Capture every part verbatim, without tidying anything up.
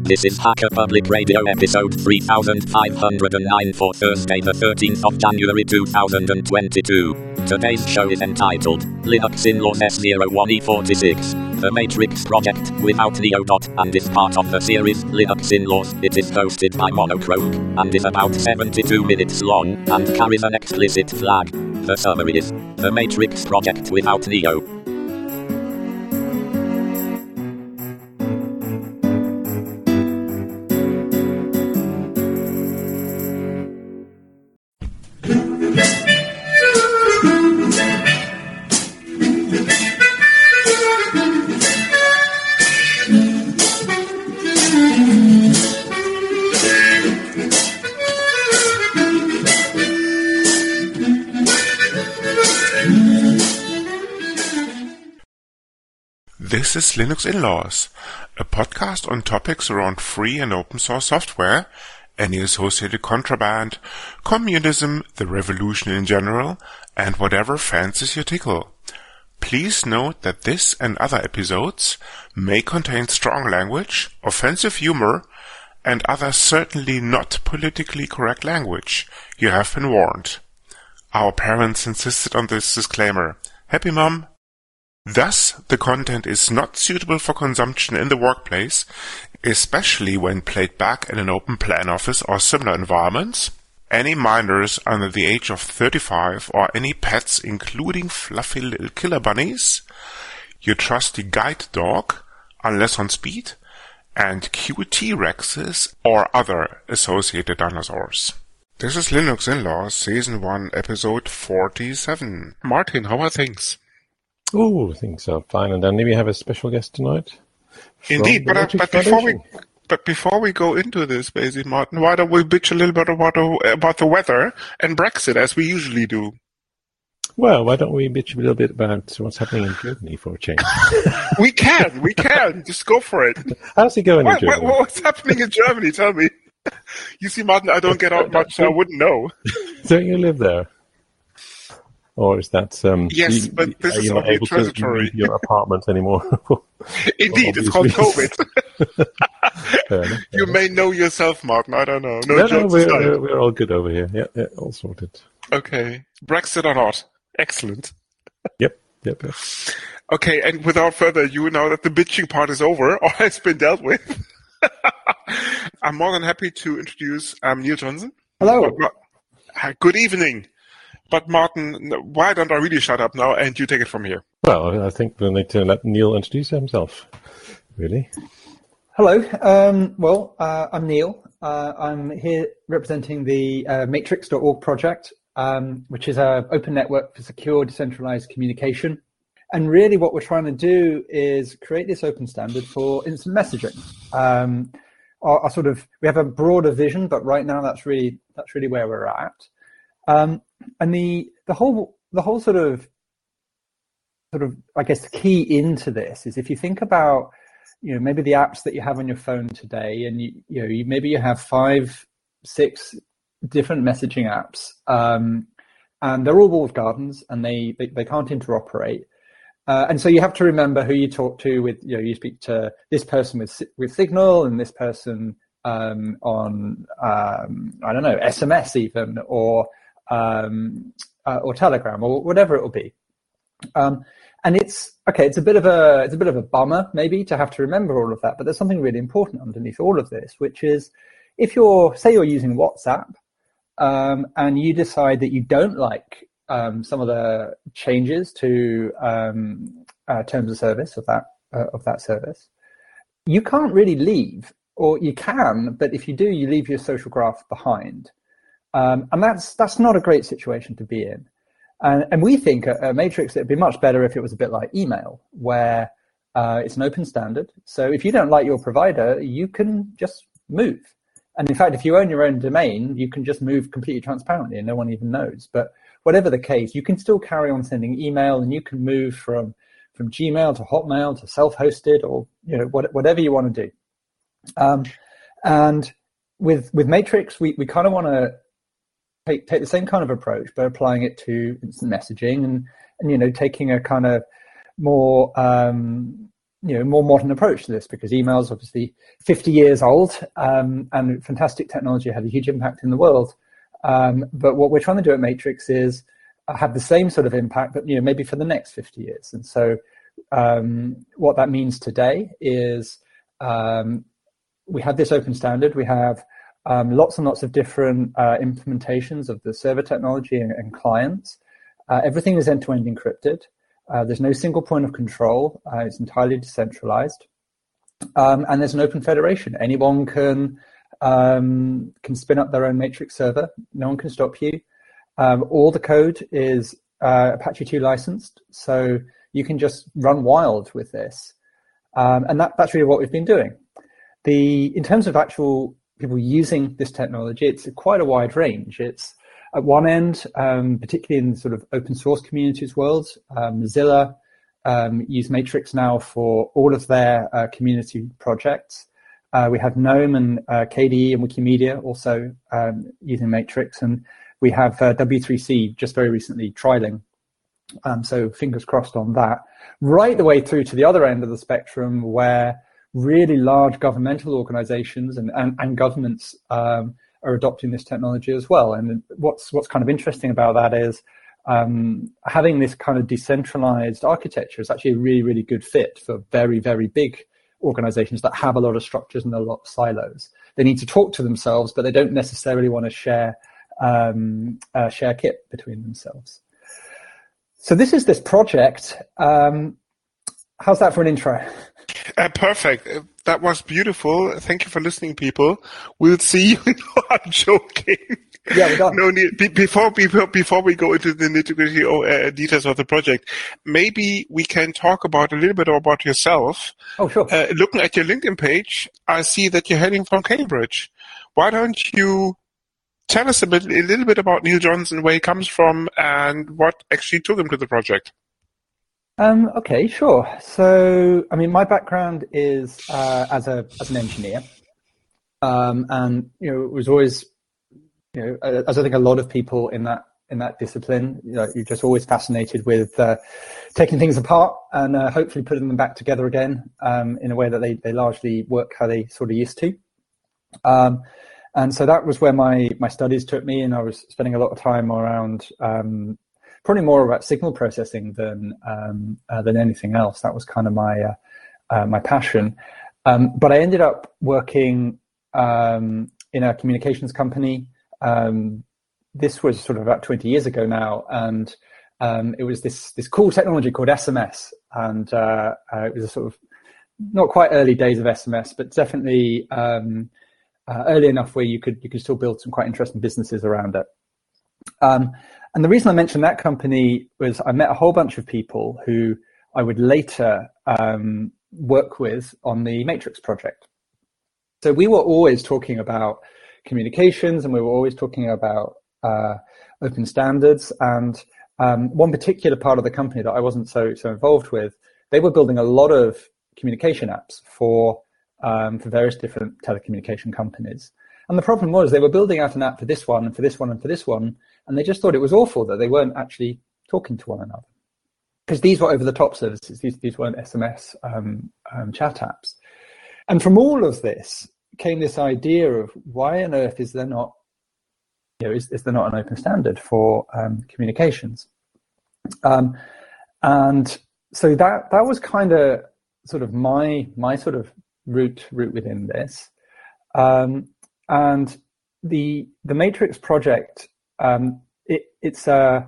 This is Hacker Public Radio episode three thousand five hundred nine for Thursday the thirteenth of January two thousand twenty-two. Today's show is entitled Linux in Laws S zero one E forty-six, The Matrix Project without Neo. And is part of the series Linux in Laws. It is hosted by Monochrome and is about seventy-two minutes long and carries an explicit flag. The summary is The Matrix Project without Neo. This is Linux in Laws, a podcast on topics around free and open source software, any associated contraband, communism, the revolution in general, and whatever fancies your tickle. Please note that this and other episodes may contain strong language, offensive humor, and other certainly not politically correct language. You have been warned. Our parents insisted on this disclaimer. Happy Mom? Thus, the content is not suitable for consumption in the workplace, especially when played back in an open plan office or similar environments. Any minors under the age of thirty-five or any pets including fluffy little killer bunnies, your trusty guide dog, unless on speed, and Q T-Rexes or other associated dinosaurs. This is Linux in Laws, Season one, Episode forty-seven. Martin, how are things? Oh, things are fine. And then maybe have a special guest tonight. Indeed, but, uh, but before we but before we go into this, basically, Martin, why don't we bitch a little bit about the, about the weather and Brexit as we usually do? Well, why don't we bitch a little bit about what's happening in Germany for a change? we can, we can. Just go for it. How's it going what, in Germany? What, what's happening in Germany? Tell me. You see, Martin, I don't get out much, so I wouldn't know. Don't you live there? Or is that um? Yes, you, but this are is you not only able transitory. to leave your apartment anymore? Indeed, it's called COVID. fair enough, fair you enough. may know yourself, Martin. I don't know. No, no, jokes no, we're, aside. we're, we're all good over here. Yeah, yeah, all sorted. Okay, Brexit or not? Excellent. Yep, yep, yep. Okay, and without further ado, now that the bitching part is over or has been dealt with, I'm more than happy to introduce um, Neil Johnson. Hello. Good evening. But Martin, why don't I really shut up now and you take it from here? Well, I think we'll need to let Neil introduce himself, really. Hello. Um, well, uh, I'm Neil. Uh, I'm here representing the uh, matrix dot org project, um, which is an open network for secure, decentralized communication. And really what we're trying to do is create this open standard for instant messaging. Um, our, our sort of, we have a broader vision, but right now that's really that's really where we're at. Um, and the the whole the whole sort of sort of I guess the key into this is if you think about you know maybe the apps that you have on your phone today, and you you know you, maybe you have five six different messaging apps, um, and they're all walled gardens, and they they, they can't interoperate, uh, and so you have to remember who you talk to. With you know you speak to this person with with Signal and this person um, on um, I don't know S M S even or um uh, or Telegram or whatever it will be, um and it's okay it's a bit of a it's a bit of a bummer maybe to have to remember all of that, but there's something really important underneath all of this, which is if you're say you're using WhatsApp um and you decide that you don't like um some of the changes to um uh, terms of service of that uh, of that service, you can't really leave, or you can, but if you do, you leave your social graph behind. Um, and that's that's not a great situation to be in. And, and we think at, at Matrix it would be much better if it was a bit like email, where uh, it's an open standard. So if you don't like your provider, you can just move. And in fact, if you own your own domain, you can just move completely transparently and no one even knows. But whatever the case, you can still carry on sending email, and you can move from, from Gmail to Hotmail to self-hosted, or you know what, whatever you want to do. Um, and with with Matrix, we, we kind of want to take take the same kind of approach, but applying it to instant messaging, and and you know taking a kind of more um, you know, more modern approach to this, because email is obviously fifty years old, um, and fantastic technology had a huge impact in the world. Um, but what we're trying to do at Matrix is have the same sort of impact, but you know, maybe for the next fifty years. And so um, what that means today is um, we have this open standard. We have um, lots and lots of different uh, implementations of the server technology and, and clients. Uh, everything is end-to-end encrypted. Uh, there's no single point of control. Uh, it's entirely decentralized. Um, and there's an open federation. Anyone can um, can spin up their own Matrix server. No one can stop you. Um, all the code is uh, Apache two licensed, so you can just run wild with this. Um, and that, that's really what we've been doing. The in terms of actual people using this technology, it's quite a wide range. It's at one end, um, particularly in the sort of open source communities world, um, Mozilla um, use Matrix now for all of their uh, community projects. Uh, we have GNOME and uh, K D E and Wikimedia also um, using Matrix, and we have uh, W three C just very recently trialing. Um, so fingers crossed on that. Right the way through to the other end of the spectrum, where really large governmental organizations and, and, and governments um, are adopting this technology as well. And what's what's kind of interesting about that is um, having this kind of decentralized architecture is actually a really, really good fit for very, very big organizations that have a lot of structures and a lot of silos. They need to talk to themselves, but they don't necessarily want to share um, uh, share kit between themselves. So this is this project. Um, how's that for an intro? Uh, perfect. Uh, that was beautiful. Thank you for listening, people. We'll see you. No, I'm joking. Yeah, we're done. No need. Be- before, before before we go into the nitty-gritty uh, details of the project, maybe we can talk about a little bit about yourself. Oh, sure. Uh, looking at your LinkedIn page, I see that you're heading from Cambridge. Why don't you tell us a, bit, a little bit about Neil Johnson, where he comes from, and what actually took him to the project? Um, okay, sure. So, I mean, my background is uh, as a as an engineer, um, and you know, it was always, you know, as I think a lot of people in that in that discipline, you know, you're just always fascinated with uh, taking things apart and uh, hopefully putting them back together again um, in a way that they they largely work how they sort of used to. Um, and so that was where my my studies took me, and I was spending a lot of time around. Um, Probably more about signal processing than um, uh, than anything else. That was kind of my uh, uh, my passion. Um, but I ended up working um, in a communications company. Um, this was sort of about twenty years ago now, and um, it was this this cool technology called S M S, and uh, uh, it was a sort of not quite early days of S M S, but definitely um, uh, early enough where you could you could still build some quite interesting businesses around it. Um, And the reason I mentioned that company was I met a whole bunch of people who I would later um, work with on the Matrix project. So we were always talking about communications, and we were always talking about uh, open standards. And um, one particular part of the company that I wasn't so so involved with, they were building a lot of communication apps for um, for various different telecommunication companies. And the problem was they were building out an app for this one and for this one and for this one, and they just thought it was awful that they weren't actually talking to one another. Because these were over-the-top services. These, these weren't S M S um, um, chat apps. And from all of this came this idea of why on earth is there not, you know, is, is there not an open standard for um, communications? Um, and so that that was kind of sort of my my sort of route route within this. Um, and the the Matrix project, um, it, it's a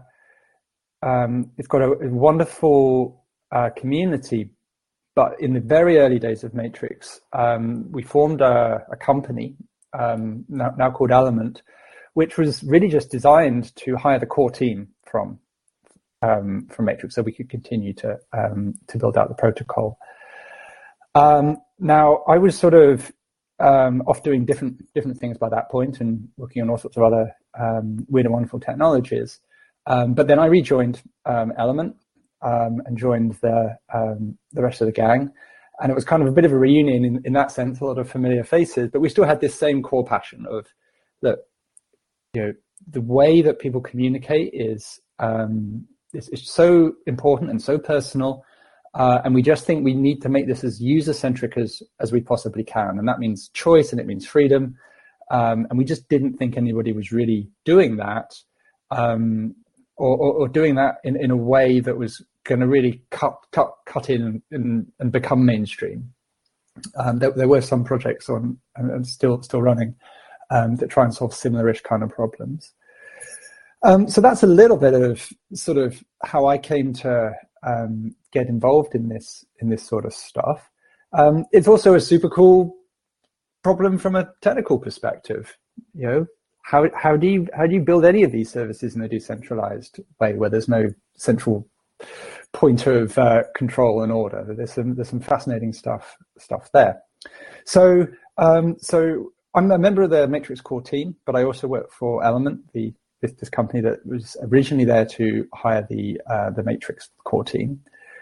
um, it's got a, a wonderful uh, community. But in the very early days of Matrix, um, we formed a, a company um, now, now called Element, which was really just designed to hire the core team from um, from Matrix, so we could continue to um, to build out the protocol. Um, now, I was sort of um, off doing different different things by that point and working on all sorts of other um, weird and wonderful technologies. Um, but then I rejoined um, Element. Um, and joined the um, the rest of the gang, and it was kind of a bit of a reunion in, in that sense. A lot of familiar faces, but we still had this same core passion of that. You know, the way that people communicate is um, is, is so important and so personal, Uh, and we just think we need to make this as user-centric as, as we possibly can. And that means choice and it means freedom. Um, and we just didn't think anybody was really doing that, um, or, or, or doing that in, in a way that was going to really cut cut cut in and, and become mainstream. Um, there, there were some projects on and still still running um, that try and solve similar-ish kind of problems. Um, so that's a little bit of sort of how I came to um, get involved in this in this sort of stuff. Um, it's also a super cool problem from a technical perspective. You know, how how do you how do you build any of these services in a decentralized way where there's no central point of uh, control and order? There's some there's some fascinating stuff stuff there. So um, so I'm a member of the Matrix core team, but I also work for Element, the this, this company that was originally there to hire the uh, the Matrix core team.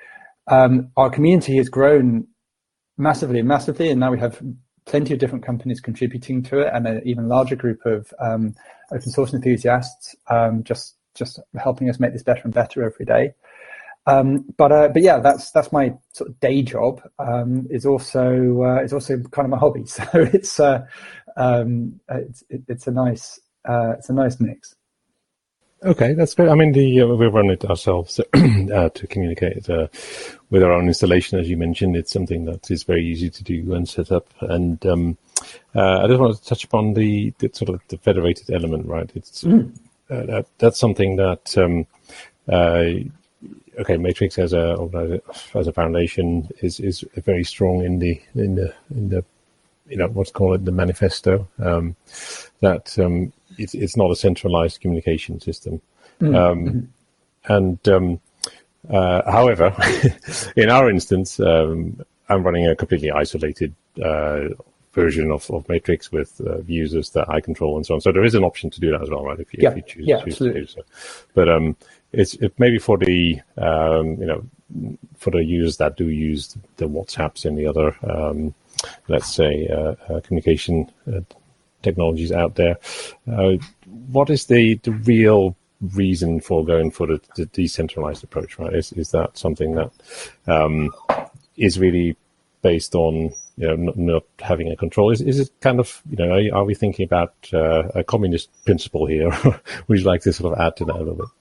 Um, our community has grown massively and massively, and now we have plenty of different companies contributing to it, and an even larger group of um, open source enthusiasts um, just just helping us make this better and better every day. Um, but uh, but yeah, that's that's my sort of day job. Um, is also uh, is also kind of my hobby. So it's uh, um, it's it, it's a nice uh, it's a nice mix. Okay, that's great. I mean, the uh, we run it ourselves uh, to communicate uh, with our own installation, as you mentioned. It's something that is very easy to do and set up. And um, uh, I just wanted to touch upon the, the sort of the federated element, right? It's mm. uh, that, that's something that um, uh, okay, Matrix as a as a foundation is is very strong in the in the in the you know what's called the manifesto. Um, that um, it's it's not a centralized communication system, mm-hmm. um, and um, uh, however, in our instance, um, I'm running a completely isolated uh, version of, of Matrix with uh, users that I control and so on. So there is an option to do that as well, right? If you, yeah. if you choose, yeah, choose absolutely. to do so, but um, it's it maybe for the um, you know for the users that do use the WhatsApps and the other um, let's say uh, uh, communication uh, technologies out there. Uh, what is the, the real reason for going for the, the decentralized approach, right? Is is that something that um, is really based on you know not, not having a control? Is is it kind of you know are, are we thinking about uh, a communist principle here? Would you like to sort of add to that a little bit?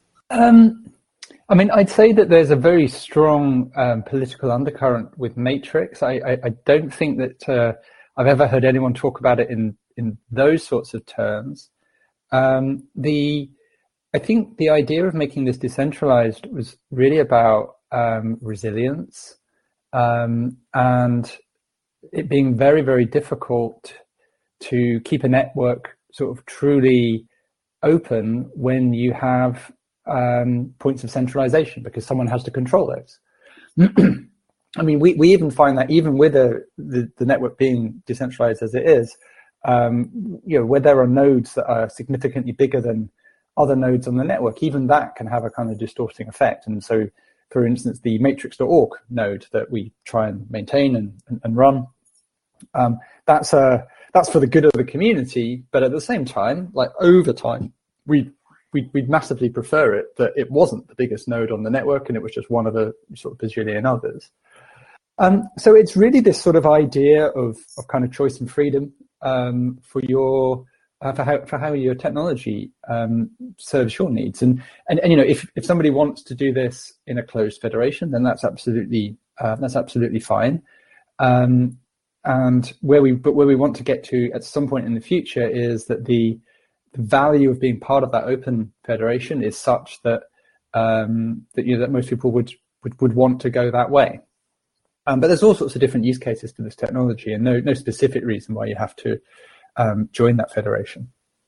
Um, I mean, I'd say that there's a very strong um, political undercurrent with Matrix. I, I, I don't think that uh, I've ever heard anyone talk about it in in those sorts of terms. Um, the I think the idea of making this decentralized was really about um, resilience um, and it being very, very difficult to keep a network sort of truly open when you have um, points of centralization because someone has to control those. I mean, we, we even find that even with a, the, the network being decentralized as it is, um, you know, where there are nodes that are significantly bigger than other nodes on the network, even that can have a kind of distorting effect. And so, for instance, the matrix dot org node that we try and maintain and, and, and run, um, that's a, that's for the good of the community. But at the same time, like over time, we We'd, we'd massively prefer it that it wasn't the biggest node on the network and it was just one of a sort of bazillion others. Um, so it's really this sort of idea of, of kind of choice and freedom um, for your uh, for how for how your technology um, serves your needs. And, and and you know if if somebody wants to do this in a closed federation, then that's absolutely uh, that's absolutely fine. Um, and where we but where we want to get to at some point in the future is that the the value of being part of that open federation is such that um, that you know that most people would would, would want to go that way. Um, but there's all sorts of different use cases to this technology, and no no specific reason why you have to um, join that federation.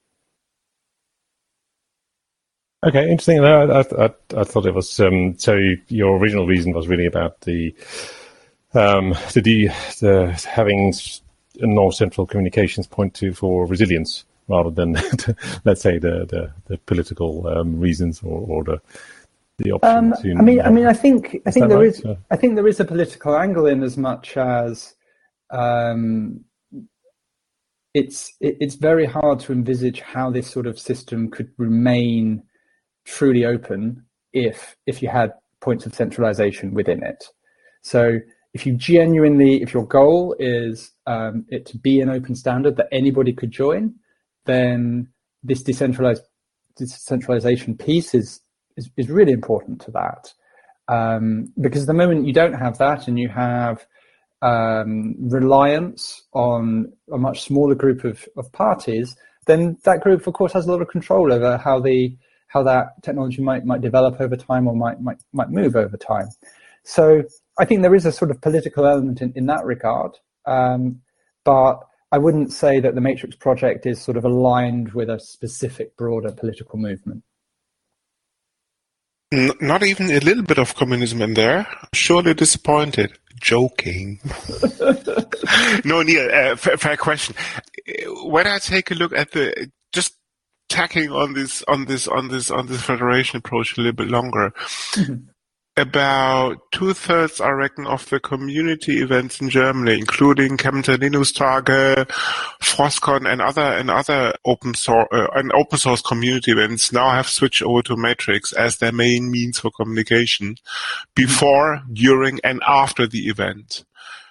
Okay, interesting. I, I, I, I thought it was um, so. Your original reason was really about the um, the, the, the having a non-central communications point to for resilience, rather than, let's say, the the, the political um, reasons or, or the the option. Um, to, I mean, I mean, I think I think there right? is I think there is a political angle in as much as um, it's it, it's very hard to envisage how this sort of system could remain truly open if if you had points of centralization within it. So if you genuinely, if your goal is um, it to be an open standard that anybody could join, then this decentralized decentralization piece is is, is really important to that. Um, because the moment you don't have that and you have um, reliance on a much smaller group of, of parties, then that group, of course, has a lot of control over how the how that technology might might develop over time or might might might move over time. So I think there is a sort of political element in, in that regard, um, but I wouldn't say that the Matrix project is sort of aligned with a specific broader political movement. Not even a little bit of communism in there. Surely disappointed. Joking. No, Neil, uh, fair, fair question. When I take a look at the, just tacking on this, on this, on this, on this federation approach a little bit longer, mm-hmm. About two-thirds, I reckon, of the community events in Germany, including Chemnitzer Linux Tage, Frostcon, and other and other open source uh, and open source community events, now have switched over to Matrix as their main means for communication, before, during, and after the event.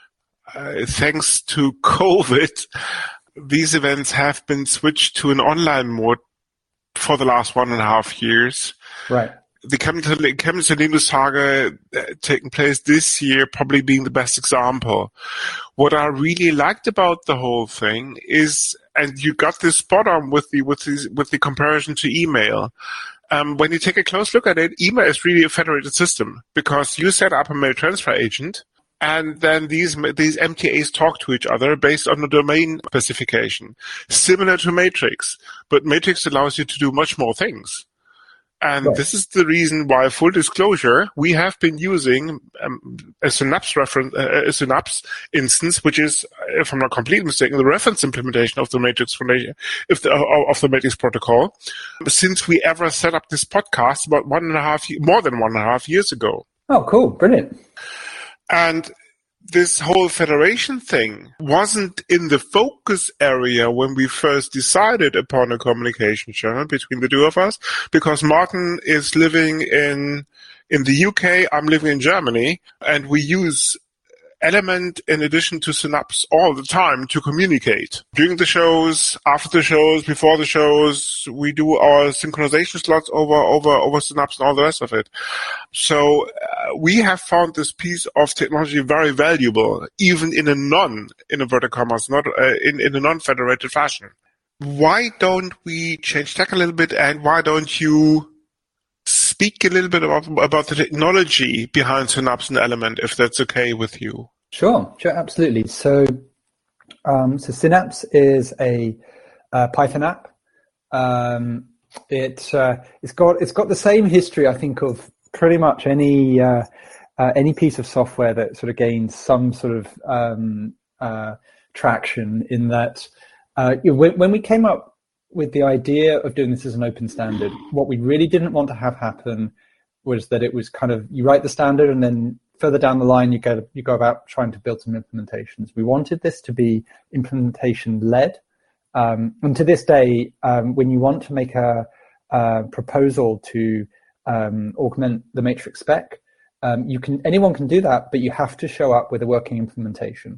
Uh, thanks to COVID, these events have been switched to an online mode for the last one and a half years. Right. The Chemnitzer Linux Tage uh, taking place this year probably being the best example. What I really liked about the whole thing is, and you got this spot on with the with the, with the comparison to email. Um, when you take a close look at it, email is really a federated system because you set up a mail transfer agent, and then these these M T As talk to each other based on the domain specification, similar to Matrix. But Matrix allows you to do much more things. And right. This is the reason why, full disclosure, we have been using um, a Synapse reference, uh, a Synapse instance, which is, if I'm not completely mistaken, the reference implementation of the Matrix Foundation, if the, uh, of the Matrix protocol, since we ever set up this podcast about one and a half, more than one and a half years ago. Oh, cool, brilliant. And this whole federation thing wasn't in the focus area when we first decided upon a communication channel between the two of us, because Martin is living in in the U K, I'm living in Germany, and we use Element in addition to Synapse all the time to communicate. During the shows, after the shows, before the shows, we do our synchronization slots over over over Synapse and all the rest of it. So uh, we have found this piece of technology very valuable, even in a non, in inverted commas, not uh, in in a non-federated fashion. Why don't we change tack a little bit, and why don't you speak a little bit about about the technology behind Synapse and Element, if that's okay with you? Sure, sure, absolutely. So, um, so Synapse is a, a Python app. Um, it uh, it's got it's got the same history, I think, of pretty much any uh, uh, any piece of software that sort of gains some sort of um, uh, traction. In that, uh, when, when we came up with the idea of doing this as an open standard, what we really didn't want to have happen was that it was kind of, you write the standard and then further down the line you go you go about trying to build some implementations. We wanted this to be implementation led, um, and to this day, um, when you want to make a, a proposal to um, augment the Matrix spec, um, you can anyone can do that, but you have to show up with a working implementation.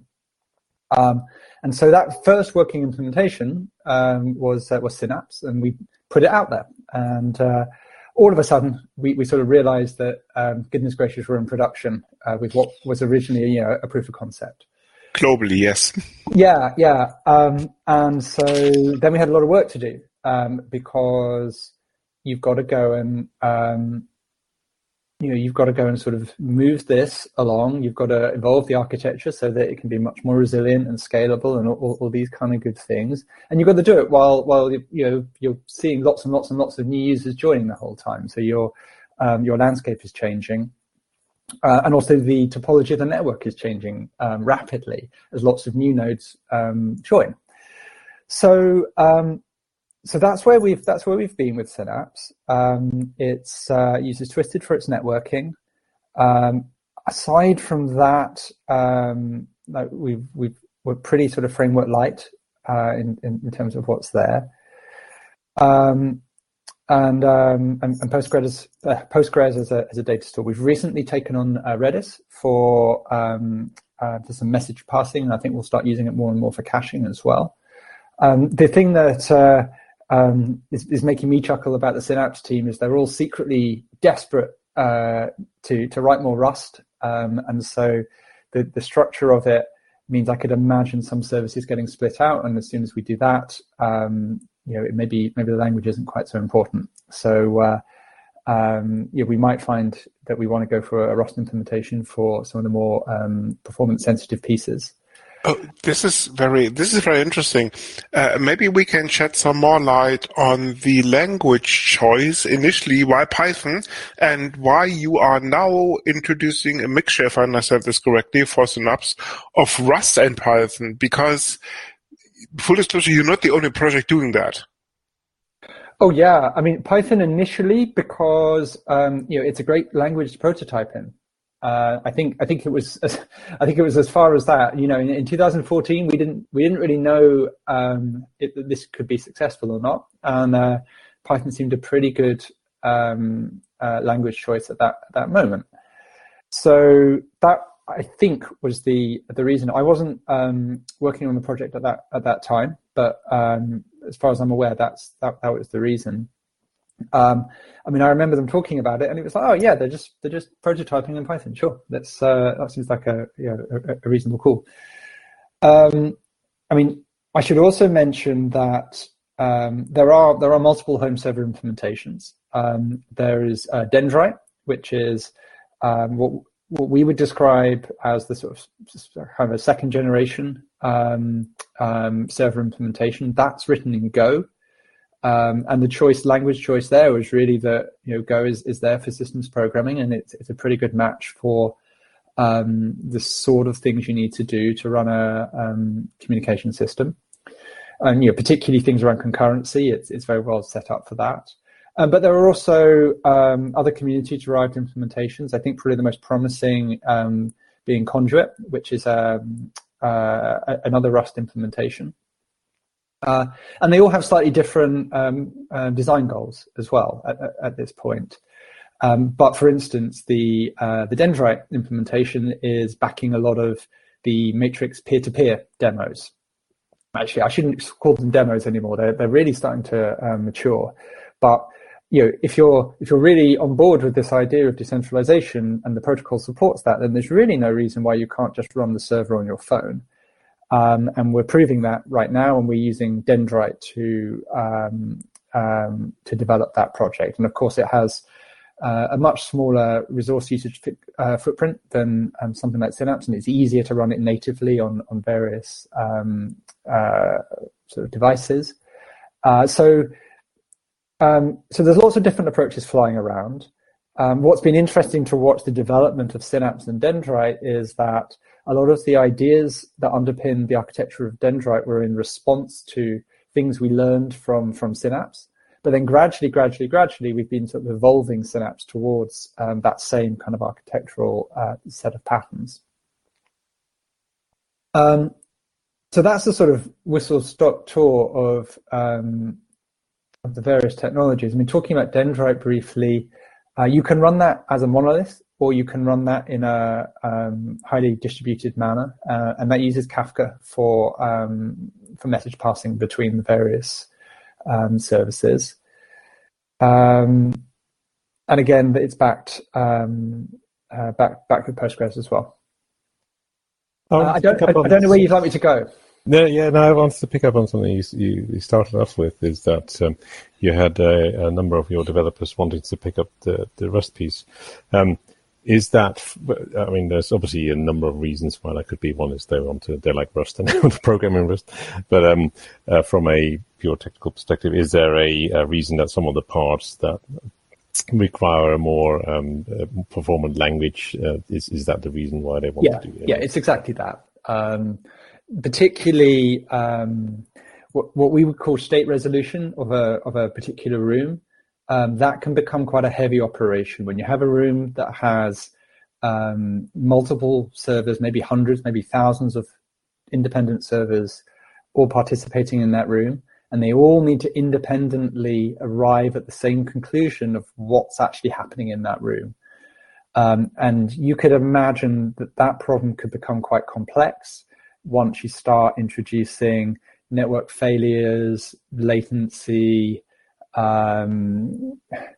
Um, and so that first working implementation um, was uh, was Synapse, and we put it out there. And uh, all of a sudden, we, we sort of realized that, um, goodness gracious, we're in production uh, with what was originally, you know, a proof of concept. Globally, yes. Yeah, yeah. Um, and so then we had a lot of work to do um, because you've got to go and um, you know, you've got to go and sort of move this along. You've got to evolve the architecture so that it can be much more resilient and scalable and all, all these kind of good things. And you've got to do it while, while you know, you're seeing lots and lots and lots of new users joining the whole time. So your, um, your landscape is changing. Uh, and also the topology of the network is changing um, rapidly as lots of new nodes um, join. So, um, So that's where we've that's where we've been with Synapse. Um, it's uh, uses Twisted for its networking. Um, aside from that, um, like we've we've we're pretty sort of framework light uh, in, in in terms of what's there. Um, and um, and, and Postgres uh, Postgres as a as a data store. We've recently taken on uh, Redis for um, uh, for some message passing, and I think we'll start using it more and more for caching as well. Um, the thing that uh, um, is, is making me chuckle about the Synapse team is they're all secretly desperate uh, to to write more Rust, um, and so the the structure of it means I could imagine some services getting split out, and as soon as we do that, um, you know, it maybe maybe the language isn't quite so important. So uh, um, yeah, we might find that we want to go for a Rust implementation for some of the more um, performance sensitive pieces. Oh, this is very this is very interesting. Uh, maybe we can shed some more light on the language choice initially, why Python, and why you are now introducing a mixture, if I understand this correctly, for Synapse of Rust and Python. Because, full disclosure, you're not the only project doing that. Oh yeah, I mean Python initially because um, you know it's a great language to prototype in. Uh, I think I think it was as, I think it was as far as that. You know, in, in two thousand fourteen, we didn't we didn't really know um, if this could be successful or not, and uh, Python seemed a pretty good um, uh, language choice at that at that moment. So that I think was the the reason. I wasn't um, working on the project at that at that time, but um, as far as I'm aware, that's that that was the reason. Um, I mean, I remember them talking about it, and it was like, oh yeah, they're just they're just prototyping in Python. Sure, that's uh, that seems like a you know, a, a reasonable call. Um, I mean, I should also mention that um, there are there are multiple home server implementations. Um, there is uh, Dendrite, which is um, what what we would describe as the sort of kind of a second generation um, um, server implementation. That's written in Go. Um, and the choice, language choice there was really that, you know, Go is, is there for systems programming, and it's it's a pretty good match for um, the sort of things you need to do to run a um, communication system. And, you know, particularly things around concurrency, it's it's very well set up for that. Um, but there are also um, other community-derived implementations. I think probably the most promising um, being Conduit, which is um, uh, another Rust implementation. Uh, and they all have slightly different um, uh, design goals as well at, at, at this point. Um, but for instance, the uh, the Dendrite implementation is backing a lot of the Matrix peer-to-peer demos. Actually, I shouldn't call them demos anymore. They're they're really starting to um, mature. But you know, if you're if you're really on board with this idea of decentralization and the protocol supports that, then there's really no reason why you can't just run the server on your phone. Um, and we're proving that right now, and we're using Dendrite to um, um, to develop that project. And of course, it has uh, a much smaller resource usage uh, footprint than um, something like Synapse, and it's easier to run it natively on on various um, uh, sort of devices. Uh, so, um, so there's lots of different approaches flying around. Um, what's been interesting to watch the development of Synapse and Dendrite is that a lot of the ideas that underpin the architecture of Dendrite were in response to things we learned from, from Synapse. But then gradually, gradually, gradually, we've been sort of evolving Synapse towards um, that same kind of architectural uh, set of patterns. Um, so that's the sort of whistle-stop tour of, um, of the various technologies. I mean, talking about Dendrite briefly, uh, you can run that as a monolith, or you can run that in a um, highly distributed manner, uh, and that uses Kafka for um, for message passing between the various um, services. Um, and again, it's backed um, uh, back back with Postgres as well. Uh, I don't I, I don't know where you'd like me to go. No, yeah, no, I wanted to pick up on something you, you, you started off with, is that um, you had a, a number of your developers wanting to pick up the, the Rust piece. Um, Is that, I mean, there's obviously a number of reasons why that could be. One is they want to, they like Rust and they want to program in Rust. But um, uh, from a pure technical perspective, is there a, a reason that some of the parts that require a more um, uh, performant language, uh, is, is that the reason why they want yeah, to do it? Yeah, it's exactly that. Um, particularly um, what, what we would call state resolution of a of a particular room. Um, that can become quite a heavy operation when you have a room that has um, multiple servers, maybe hundreds, maybe thousands of independent servers all participating in that room. and they all need to independently arrive at the same conclusion of what's actually happening in that room. Um, and you could imagine that that problem could become quite complex once you start introducing network failures, latency, um,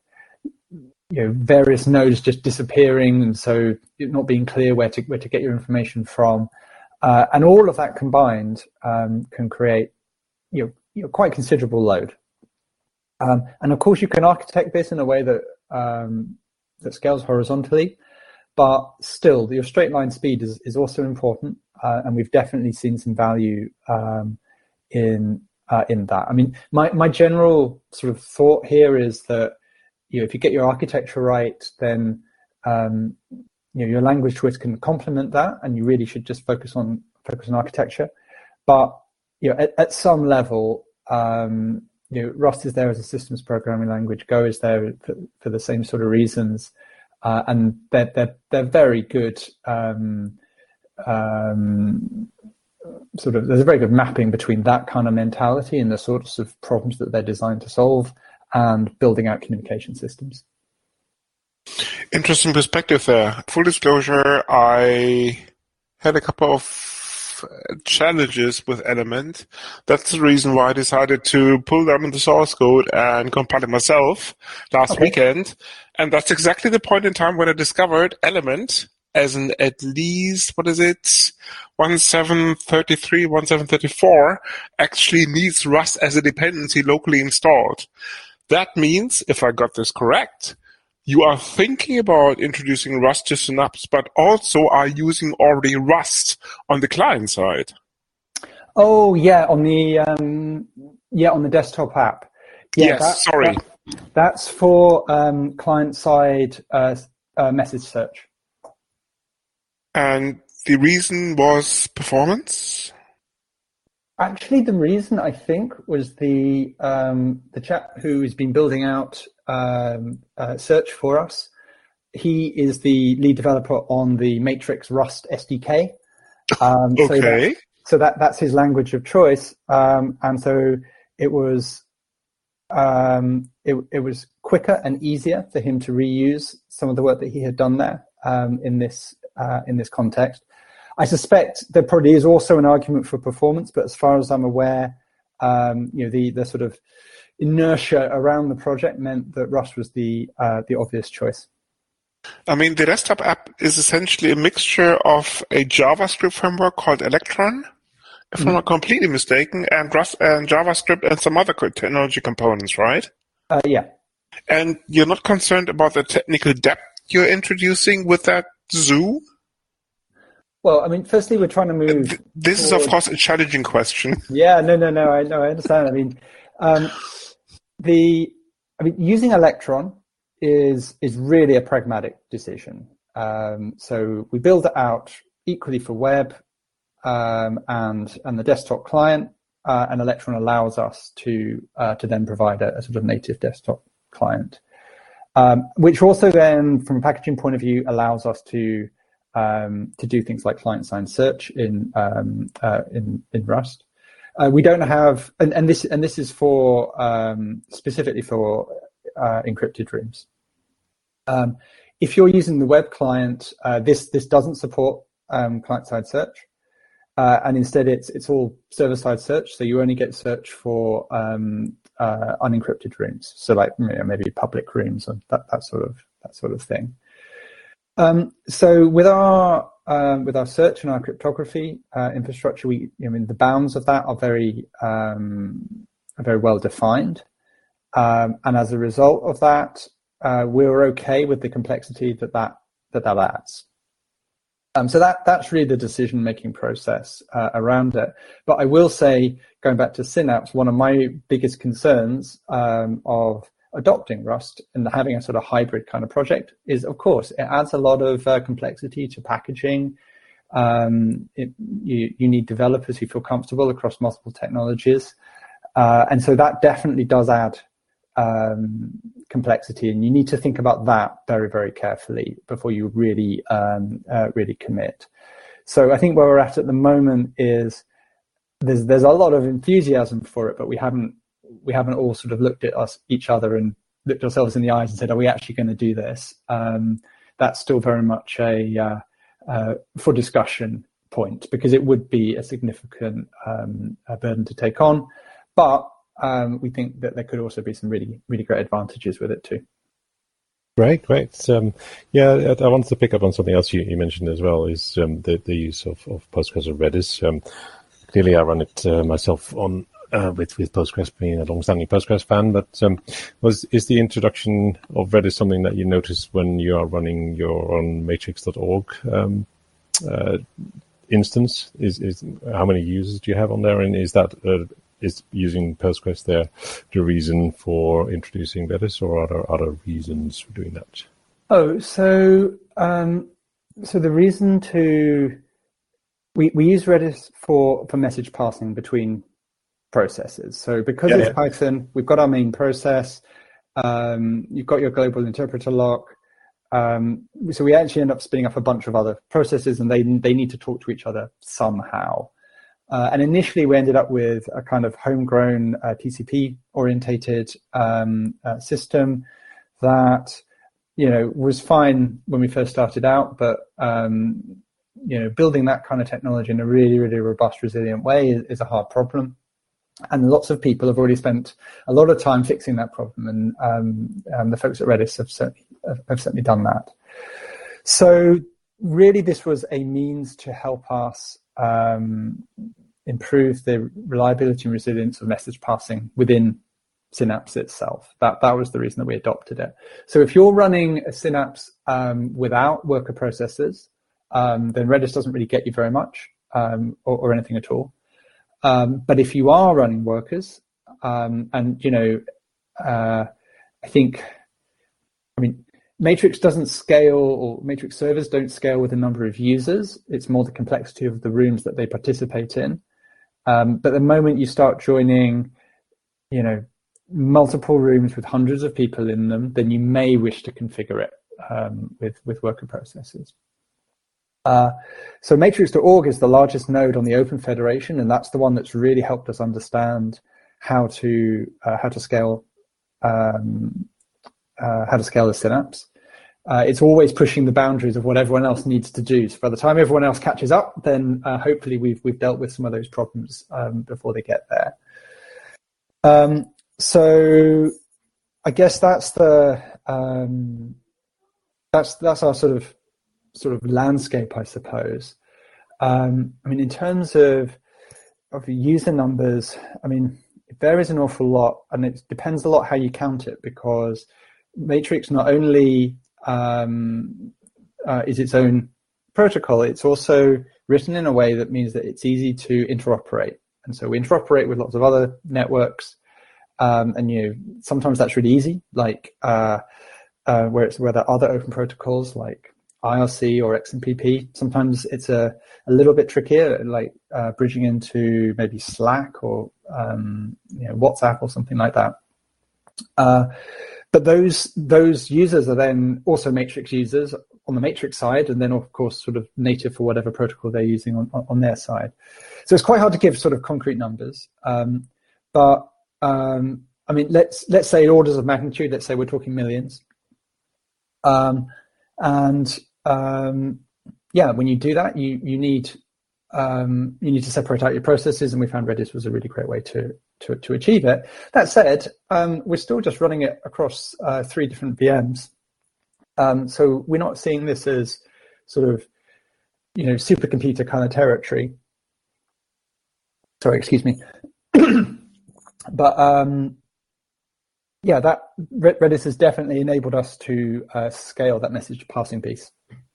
you know, various nodes just disappearing, and so not being clear where to where to get your information from, uh, and all of that combined um, can create you know, you know quite considerable load. Um, and of course, you can architect this in a way that um, that scales horizontally, but still, your straight line speed is is also important, uh, and we've definitely seen some value um, in uh, in that. I mean, my my general sort of thought here is that, you know, if you get your architecture right, then um, you know, your language choice can complement that, and you really should just focus on focus on architecture. But you know, at, at some level, um, you know, Rust is there as a systems programming language. Go is there for, for the same sort of reasons, uh, and they're they're they're very good. Um, um, sort of, there's a very good mapping between that kind of mentality and the sorts of problems that they're designed to solve, and building out communication systems. Interesting perspective there. Full disclosure, I had a couple of challenges with Element. That's the reason why I decided to pull them into source code and compile it myself last okay. weekend. And that's exactly the point in time when I discovered Element as an at least, what is it, seventeen thirty-three, seventeen thirty-four actually needs Rust as a dependency locally installed. That means, if I got this correct, you are thinking about introducing Rust to Synapse, but also are using already Rust on the client side. Oh yeah, on the um, yeah on the desktop app. Yeah, yes, that, sorry. That, that's for um, client side uh, uh, message search. And the reason was performance? Actually, the reason, I think, was the um, the chap who has been building out um, uh, search for us. He is the lead developer on the Matrix Rust S D K. Um, okay. So, that, so that that's his language of choice, um, and so it was um, it it was quicker and easier for him to reuse some of the work that he had done there um, in this uh, in this context. I suspect there probably is also an argument for performance, but as far as I'm aware, um, you know, the, the sort of inertia around the project meant that Rust was the uh, the obvious choice. I mean, the desktop app is essentially a mixture of a JavaScript framework called Electron, if mm-hmm. I'm not completely mistaken, and Rust and JavaScript and some other technology components, right? Uh, yeah. And you're not concerned about the technical depth you're introducing with that zoo? Well, I mean, firstly, we're trying to move. This is, of course, a challenging question. Yeah, no, no, no. I know, I understand. I mean, um, the, I mean, using Electron is is really a pragmatic decision. Um, so we build it out equally for web um, and and the desktop client, uh, and Electron allows us to uh, to then provide a, a sort of native desktop client, um, which also then, from a packaging point of view, allows us to Um, to do things like client-side search in um, uh, in in Rust. Uh, we don't have, and, and this and this is for um, specifically for uh, encrypted rooms. Um, if you're using the web client, uh, this this doesn't support um, client-side search, uh, and instead it's it's all server-side search. So you only get search for um, uh, unencrypted rooms. So like you know, maybe public rooms and that that sort of that sort of thing. Um, so with our um, with our search and our cryptography uh, infrastructure, we I mean the bounds of that are very um, are very well defined, um, and as a result of that, uh, we're okay with the complexity that that that, that adds. Um, so that that's really the decision making process uh, around it. But I will say, going back to Synapse, one of my biggest concerns um, of adopting Rust and having a sort of hybrid kind of project is, of course, it adds a lot of uh, complexity to packaging. Um, it, you, you need developers who feel comfortable across multiple technologies. Uh, and so that definitely does add um, complexity, and you need to think about that very, very carefully before you really, um, uh, really commit. So I think where we're at at the moment is there's there's a lot of enthusiasm for it, but we haven't we haven't all sort of looked at us each other and looked ourselves in the eyes and said, are we actually going to do this? Um, that's still very much a uh, uh, for discussion point, because it would be a significant um, a burden to take on. But um, we think that there could also be some really, really great advantages with it too. Great, great. Um, yeah, I wanted to pick up on something else you, you mentioned as well, is um, the, the use of, of Postgres or Redis. Um, clearly, I run it uh, myself on uh, with with Postgres, being a long-standing Postgres fan. But um, was is the introduction of Redis something that you notice when you are running your own matrix dot org um, uh, instance? Is is how many users do you have on there, and is that uh, is using Postgres there the reason for introducing Redis, or are there other reasons for doing that? Oh, so um, so the reason to we we use Redis for for message passing between processes. So because yeah, it's yeah. Python, we've got our main process. Um, you've got your global interpreter lock. Um, so we actually end up spinning up a bunch of other processes, and they they need to talk to each other somehow. Uh, and initially, we ended up with a kind of homegrown uh, T C P-orientated um, uh, system that, you know, was fine when we first started out, but um, you know, building that kind of technology in a really, really robust, resilient way is, is a hard problem. And lots of people have already spent a lot of time fixing that problem, and um, um, the folks at Redis have certainly have certainly done that. So really, this was a means to help us um, improve the reliability and resilience of message passing within Synapse itself. That that was the reason that we adopted it. So if you're running a Synapse um, without worker processors, um, then Redis doesn't really get you very much um, or, or anything at all. Um, but if you are running workers, um, and, you know, uh, I think, I mean, Matrix doesn't scale, or Matrix servers don't scale with the number of users. It's more the complexity of the rooms that they participate in. Um, but the moment you start joining, you know, multiple rooms with hundreds of people in them, then you may wish to configure it um, with, with worker processors. Uh, so matrix dot org is the largest node on the Open Federation, and that's the one that's really helped us understand how to uh, how to scale um, uh, how to scale the Synapse. Uh, it's always pushing the boundaries of what everyone else needs to do. So by the time everyone else catches up, then uh, hopefully we've we've dealt with some of those problems um, before they get there. Um, so I guess that's the um, that's that's our sort of sort of landscape, I suppose. Um, I mean, in terms of of user numbers, I mean, it varies an awful lot, and it depends a lot how you count it, because Matrix not only um, uh, is its own protocol, it's also written in a way that means that it's easy to interoperate. And so we interoperate with lots of other networks, um, and you know, sometimes that's really easy, like uh, uh, where it's where there are other open protocols like I R C or X M P P. Sometimes it's a, a little bit trickier, like uh, bridging into maybe Slack or um, you know, WhatsApp or something like that. Uh, but those those users are then also Matrix users on the Matrix side, and then of course sort of native for whatever protocol they're using on, on their side. So it's quite hard to give sort of concrete numbers. Um, but um, I mean, let's let's say orders of magnitude. Let's say we're talking millions. Um, and um, yeah, when you do that, you you need um, you need to separate out your processes, and we found Redis was a really great way to to, to achieve it. That said, um, we're still just running it across uh, three different V Ms, um, so we're not seeing this as sort of you know supercomputer kind of territory. Sorry, excuse me, but. Um, Yeah, that Redis has definitely enabled us to uh, scale that message passing piece.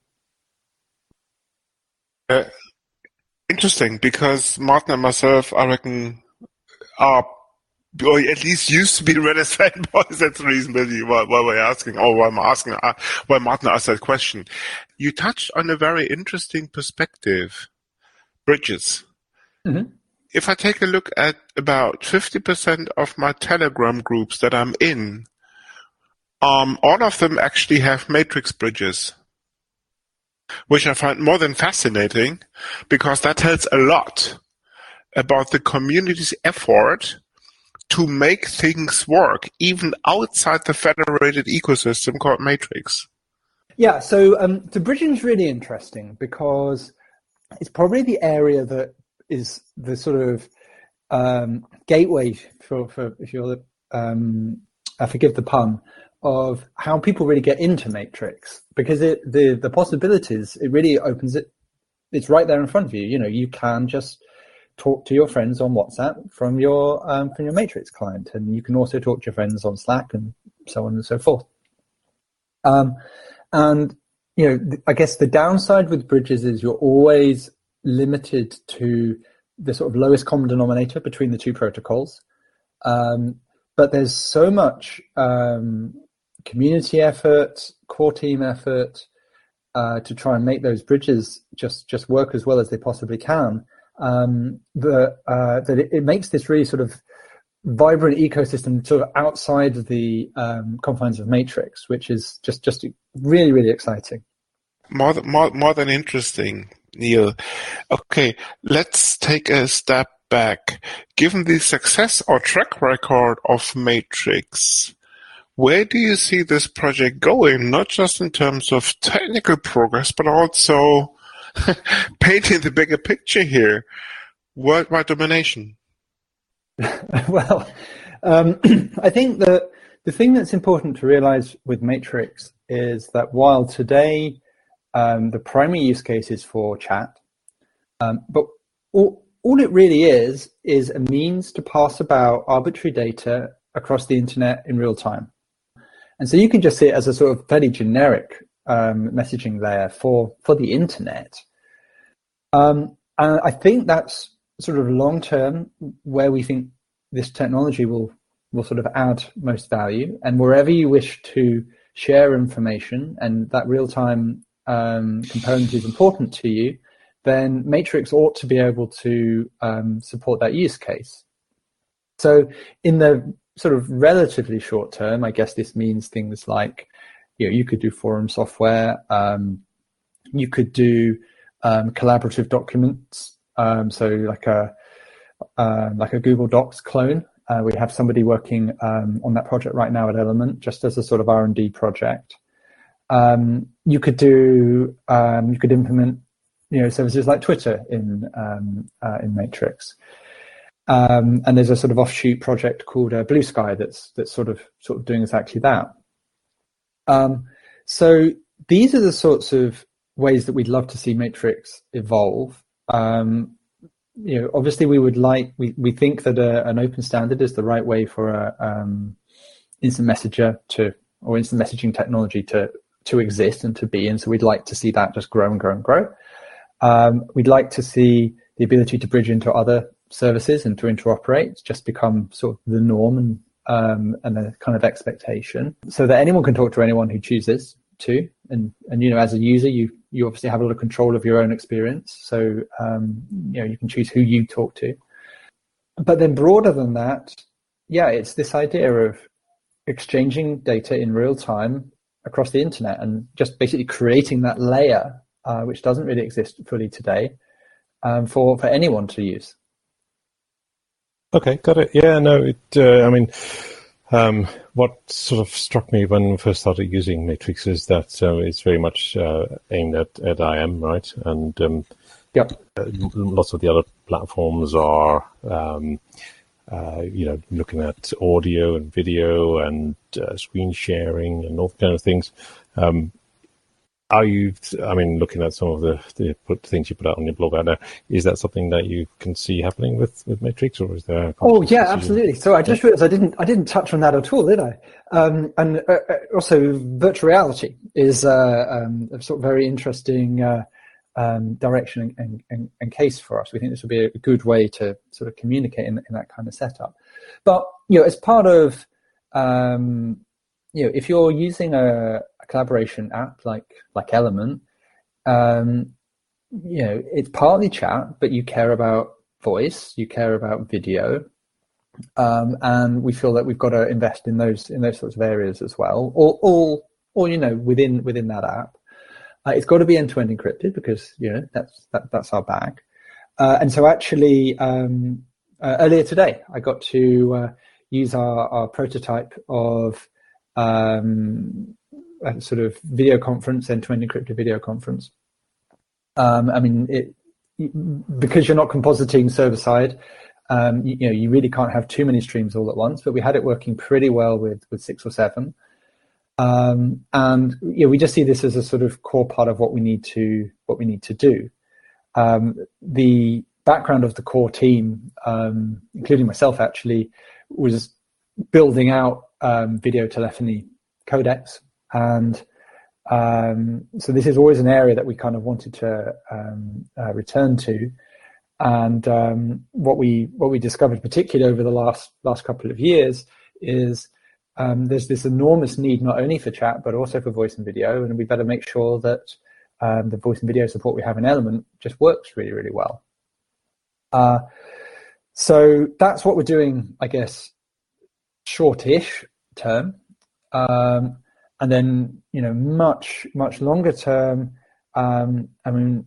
Uh, interesting, because Martin and myself, I reckon, are, or at least used to be Redis fanboys. That's the reason maybe why, why we're asking, or why I'm asking, uh, why Martin asked that question. You touched on a very interesting perspective, bridges. Mm-hmm. If I take a look at about fifty percent of my Telegram groups that I'm in, um, all of them actually have matrix bridges, which I find more than fascinating, because that tells a lot about the community's effort to make things work, even outside the federated ecosystem called Matrix. Yeah, so um, the bridging is really interesting because it's probably the area that is the sort of um, gateway for, for if you're, um, I forgive the pun, of how people really get into Matrix, because it, the the possibilities, it really opens it. It's right there in front of you. You know, you can just talk to your friends on WhatsApp from your um, from your Matrix client, and you can also talk to your friends on Slack and so on and so forth. Um, and you know, I guess the downside with bridges is you're always limited to the sort of lowest common denominator between the two protocols. Um, but there's so much um, community effort, core team effort uh, to try and make those bridges just, just work as well as they possibly can. Um, that uh, that it, it makes this really sort of vibrant ecosystem sort of outside the um, confines of Matrix, which is just, just really, really exciting. More, more, more than interesting, Neil. Okay, let's take a step back. Given the success or track record of Matrix, where do you see this project going? Not just in terms of technical progress, but also painting the bigger picture here. Worldwide domination. Well, um, I think that the thing that's important to realize with Matrix is that while today um, the primary use case is for chat, um, but all, all it really is is a means to pass about arbitrary data across the internet in real time. And so you can just see it as a sort of fairly generic um, messaging layer for, for the internet. Um, and I think that's sort of long-term where we think this technology will, will sort of add most value. And wherever you wish to share information and that real-time um, component is important to you, then Matrix ought to be able to um, support that use case. So in the sort of relatively short term, I guess this means things like, you know, you could do forum software, um, you could do um, collaborative documents, um, so like a uh, like a Google Docs clone. Uh, we have somebody working um, on that project right now at Element, just as a sort of R and D project. Um, you could do, um, you could implement, you know, services like Twitter in um, uh, in Matrix. Um, and there's a sort of offshoot project called uh, Blue Sky that's that's sort of sort of doing exactly that. Um, so these are the sorts of ways that we'd love to see Matrix evolve. Um, you know, obviously we would like we, we think that a, an open standard is the right way for a um, instant messenger to or instant messaging technology to to exist and to be, and so we'd like to see that just grow and grow and grow. Um, we'd like to see the ability to bridge into other services and to interoperate just become sort of the norm and um, and a kind of expectation, so that anyone can talk to anyone who chooses to. And and you know, as a user, you you obviously have a lot of control of your own experience, so um, you know, you can choose who you talk to. But then broader than that, yeah, it's this idea of exchanging data in real time across the internet and just basically creating that layer uh, which doesn't really exist fully today um, for for anyone to use. Okay, got it. Yeah, no, it. Uh, I mean, um, what sort of struck me when we first started using Matrix is that uh, it's very much uh, aimed at, at I M, right? And um, yep. uh, lots of the other platforms are, um, uh, you know, looking at audio and video and uh, screen sharing and all kind of things. Um, Are you, I mean, looking at some of the, the put, things you put out on your blog out there, is that something that you can see happening with, with Matrix, or is there? Oh yeah, absolutely. So I just realized I didn't I didn't touch on that at all, did I? Um, and uh, also, virtual reality is uh, um, a sort of very interesting uh, um, direction and, and, and case for us. We think this would be a good way to sort of communicate in, in that kind of setup. But you know, as part of um, you know, if you're using a collaboration app like like Element, um, you know, it's partly chat, but you care about voice, you care about video, um, and we feel that we've got to invest in those in those sorts of areas as well. Or, or, or you know, within within that app, uh, it's got to be end-to-end encrypted because you know that's that, that's our bag. uh, and so actually um, uh, earlier today, I got to uh, use our, our prototype of um, a sort of video conference, end-to-end encrypted video conference. Um, I mean, it, because you're not compositing server-side, um, you, you know, you really can't have too many streams all at once, but we had it working pretty well with, with six or seven. Um, and yeah, we just see this as a sort of core part of what we need to what we need to do. Um, the background of the core team, um, including myself, actually, was building out um, video telephony codecs, and um, so this is always an area that we kind of wanted to um, uh, return to. And um, what we what we discovered, particularly over the last last couple of years, is Um, there's this enormous need not only for chat, but also for voice and video, and we better make sure that um, the voice and video support we have in Element just works really, really well. Uh, so that's what we're doing, I guess, shortish term. Um, and then, you know, much, much longer term, um, I mean,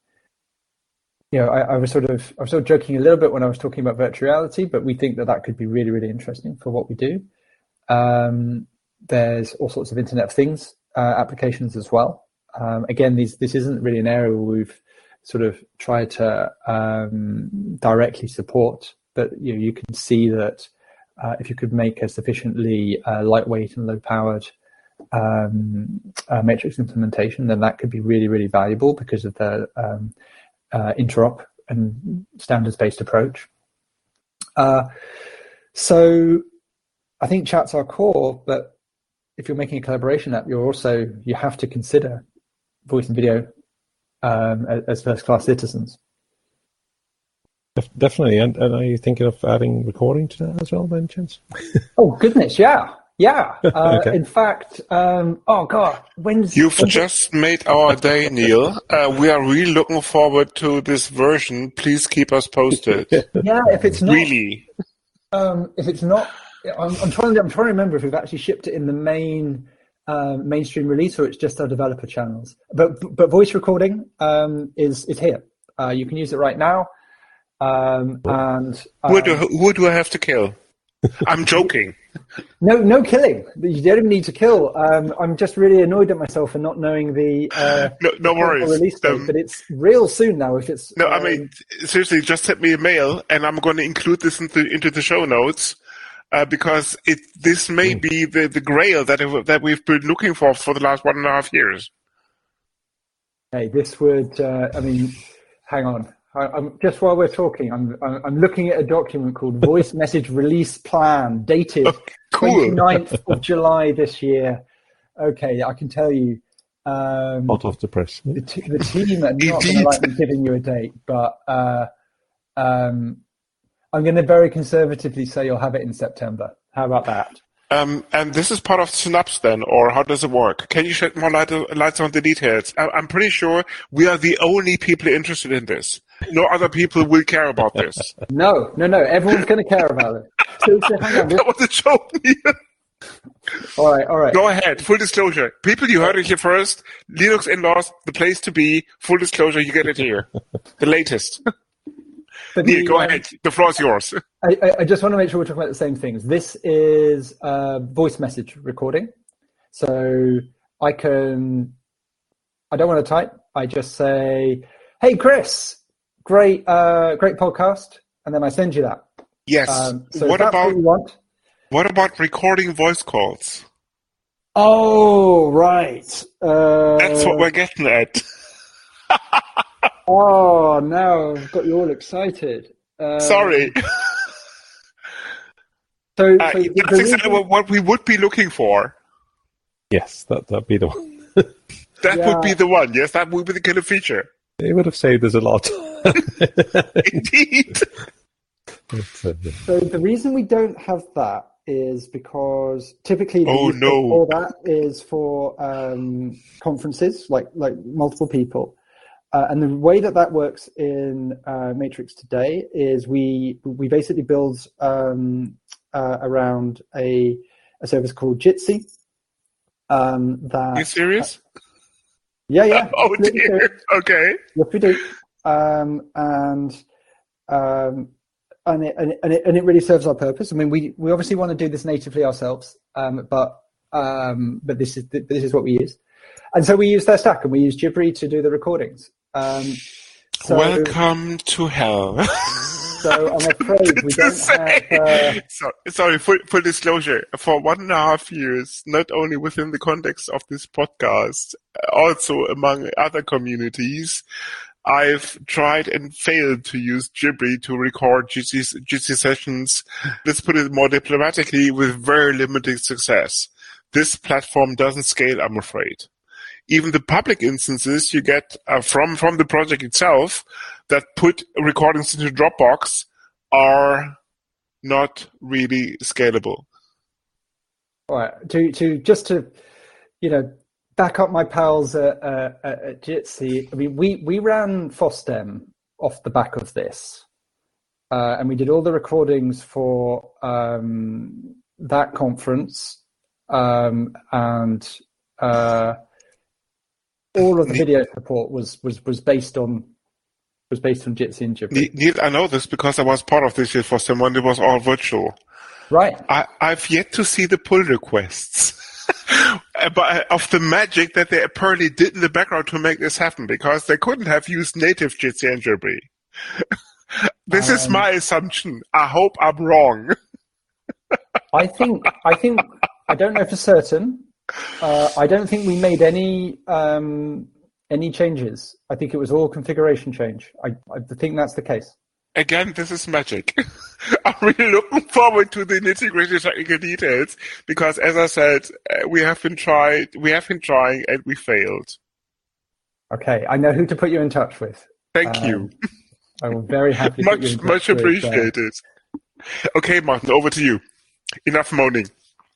you know, I, I was sort of, I was sort of joking a little bit when I was talking about virtual reality, but we think that that could be really, really interesting for what we do. Um, there's all sorts of Internet of Things uh, applications as well. Um, again, these, this isn't really an area where we've sort of tried to um, directly support, but you know, you can see that uh, if you could make a sufficiently uh, lightweight and low-powered um, uh, matrix implementation, then that could be really, really valuable because of the um, uh, interop and standards-based approach. Uh, so. I think chat's our core, but if you're making a collaboration app, you're also, you have to consider voice and video um, as first-class citizens. Definitely. And, and are you thinking of adding recording to that as well, by any chance? Oh, goodness, yeah. Yeah. Uh, okay. In fact, um, oh, God. When's, You've when's just it? made our day, Neil. Uh, we are really looking forward to this version. Please keep us posted. Yeah, if it's not... Really? Um, if it's not... I'm, I'm trying. To, I'm trying to remember if we've actually shipped it in the main um, mainstream release or it's just our developer channels. But but voice recording um, is is here. Uh, you can use it right now. Um, and um, who, do, who do I have to kill? I'm joking. No, no killing. You don't even need to kill. Um, I'm just really annoyed at myself for not knowing the uh, no, no worries. Release date, um, but it's real soon now. If it's no, um, I mean seriously, just send me a mail and I'm going to include this into, into the show notes. Uh, because it this may mm. be the, the grail that it, that we've been looking for for the last one and a half years. Hey, this would. Uh, I mean, hang on. I, I'm, just while we're talking, I'm I'm looking at a document called Voice Message Release Plan, dated oh, cool. twenty-ninth of July this year. Okay, I can tell you. Um, Hot off the press. The, t- the team are not going to like me giving you a date, but. Uh, um, I'm going to very conservatively say you'll have it in September. How about that? Um, and this is part of Synapse then, or how does it work? Can you shed more light, lights on the details? I, I'm pretty sure we are the only people interested in this. No other people will care about this. No, no, no. Everyone's going to care about it. So, so hang on. That was a joke. all right, all right. Go ahead. Full disclosure. People, you heard it here first. Linux in-laws, the place to be. Full disclosure, you get it here. The latest. But Neil, the, go um, ahead. The floor is yours. I, I just want to make sure we're talking about the same things. This is a voice message recording. So I can, I don't want to type. I just say, hey, Chris, great, uh, great podcast. And then I send you that. Yes. Um, so what that's about, what you want. What about recording voice calls? Oh, right. Uh, That's what we're getting at. Oh, now I've got you all excited. Um, Sorry. So, uh, so the, that's the exactly reason... what we would be looking for. Yes, that, that'd be the one. That yeah. would be the one. Yes, that would be the killer feature. It would have saved us a lot. Indeed. So the reason we don't have that is because typically the oh, use no. for that is for um, conferences, like like multiple people. Uh, and the way that that works in uh, Matrix today is we we basically build um, uh, around a a service called Jitsi. Um, that, Are you serious? Uh, yeah, yeah. Oh dear. Okay. Yes, we do. um, and um, and it, and, it, and, it, and it really serves our purpose. I mean, we, we obviously want to do this natively ourselves, um, but um, but this is this is what we use, and so we use their stack and we use Jibri to do the recordings. Um, so, Welcome to hell. So I'm afraid we don't have... Uh... So, sorry, full, full disclosure. For one and a half years, not only within the context of this podcast, also among other communities, I've tried and failed to use Jibri to record G C, G C sessions, let's put it more diplomatically, with very limited success. This platform doesn't scale, I'm afraid. Even the public instances you get uh, from, from the project itself that put recordings into Dropbox are not really scalable. All right. To, to, just to, you know, back up my pals at, uh, at Jitsi, I mean, we, we ran FOSDEM off the back of this. Uh, and we did all the recordings for um, that conference. Um, and uh, all of the video support was, was, was based on was based on Jitsi and Jibri. Neil, I know this because I was part of this year for someone. It was all virtual. Right. I, I've yet to see the pull requests. But of the magic that they apparently did in the background to make this happen, because they couldn't have used native Jitsi and Jibri. This um, is my assumption. I hope I'm wrong. I think, I think, I don't know for certain. Uh, I don't think we made any um, any changes. I think it was all configuration change. I, I think that's the case. Again, this is magic. I'm really looking forward to the nitty-gritty technical details because, as I said, uh, we have been tried, we have been trying, and we failed. Okay, I know who to put you in touch with. Thank um, you. I will very happily much, put you in touch much with, appreciated. Uh... Okay, Martin, over to you. Enough moaning.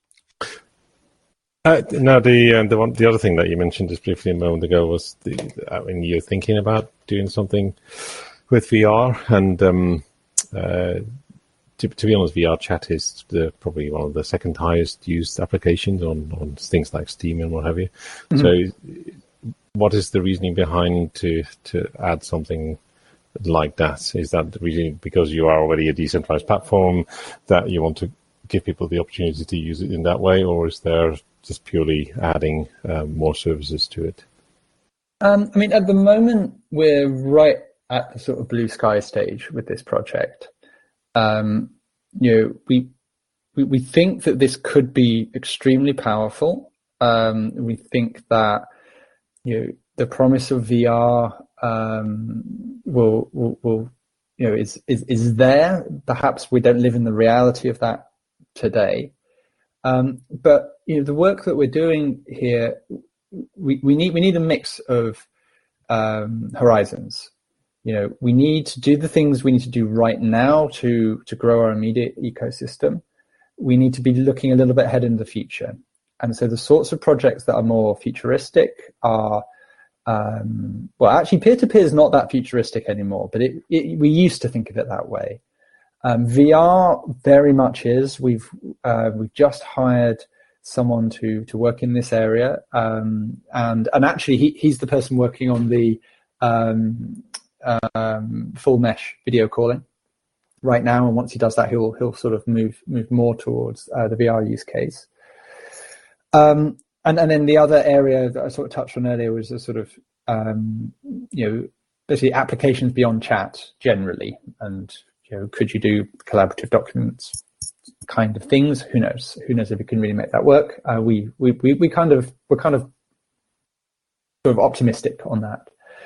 Uh, no, the uh, the one the other thing that you mentioned just briefly a moment ago was the I mean you're thinking about doing something with V R, and um, uh, to, to be honest, V R Chat is the, probably one of the second highest used applications on, on things like Steam and what have you. Mm-hmm. So, what is the reasoning behind to to add something like that? Is that the reason because you are already a decentralized platform that you want to give people the opportunity to use it in that way, or is there just purely adding um, more services to it? Um, I mean, at the moment, we're right at the sort of blue sky stage with this project. Um, you know, we, we we think that this could be extremely powerful. Um, we think that you know the promise of V R um, will, will will you know is is is there. Perhaps we don't live in the reality of that today. Um, but you know, the work that we're doing here, we, we need we need a mix of um, horizons. You know, we need to do the things we need to do right now to to grow our immediate ecosystem. We need to be looking a little bit ahead in the future, and so the sorts of projects that are more futuristic are, um, well, actually, peer-to-peer is not that futuristic anymore, but it, it, we used to think of it that way. Um, V R very much is. We've uh, we've just hired someone to to work in this area, um, and and actually he he's the person working on the um, um, full mesh video calling right now. And once he does that, he'll he'll sort of move move more towards uh, the V R use case. Um, and and then the other area that I sort of touched on earlier was a sort of um, you know basically applications beyond chat generally, and you know, could you do collaborative documents kind of things? Who knows? Who knows if we can really make that work? Uh, we, we, we, we kind of, we're kind of sort of optimistic on that.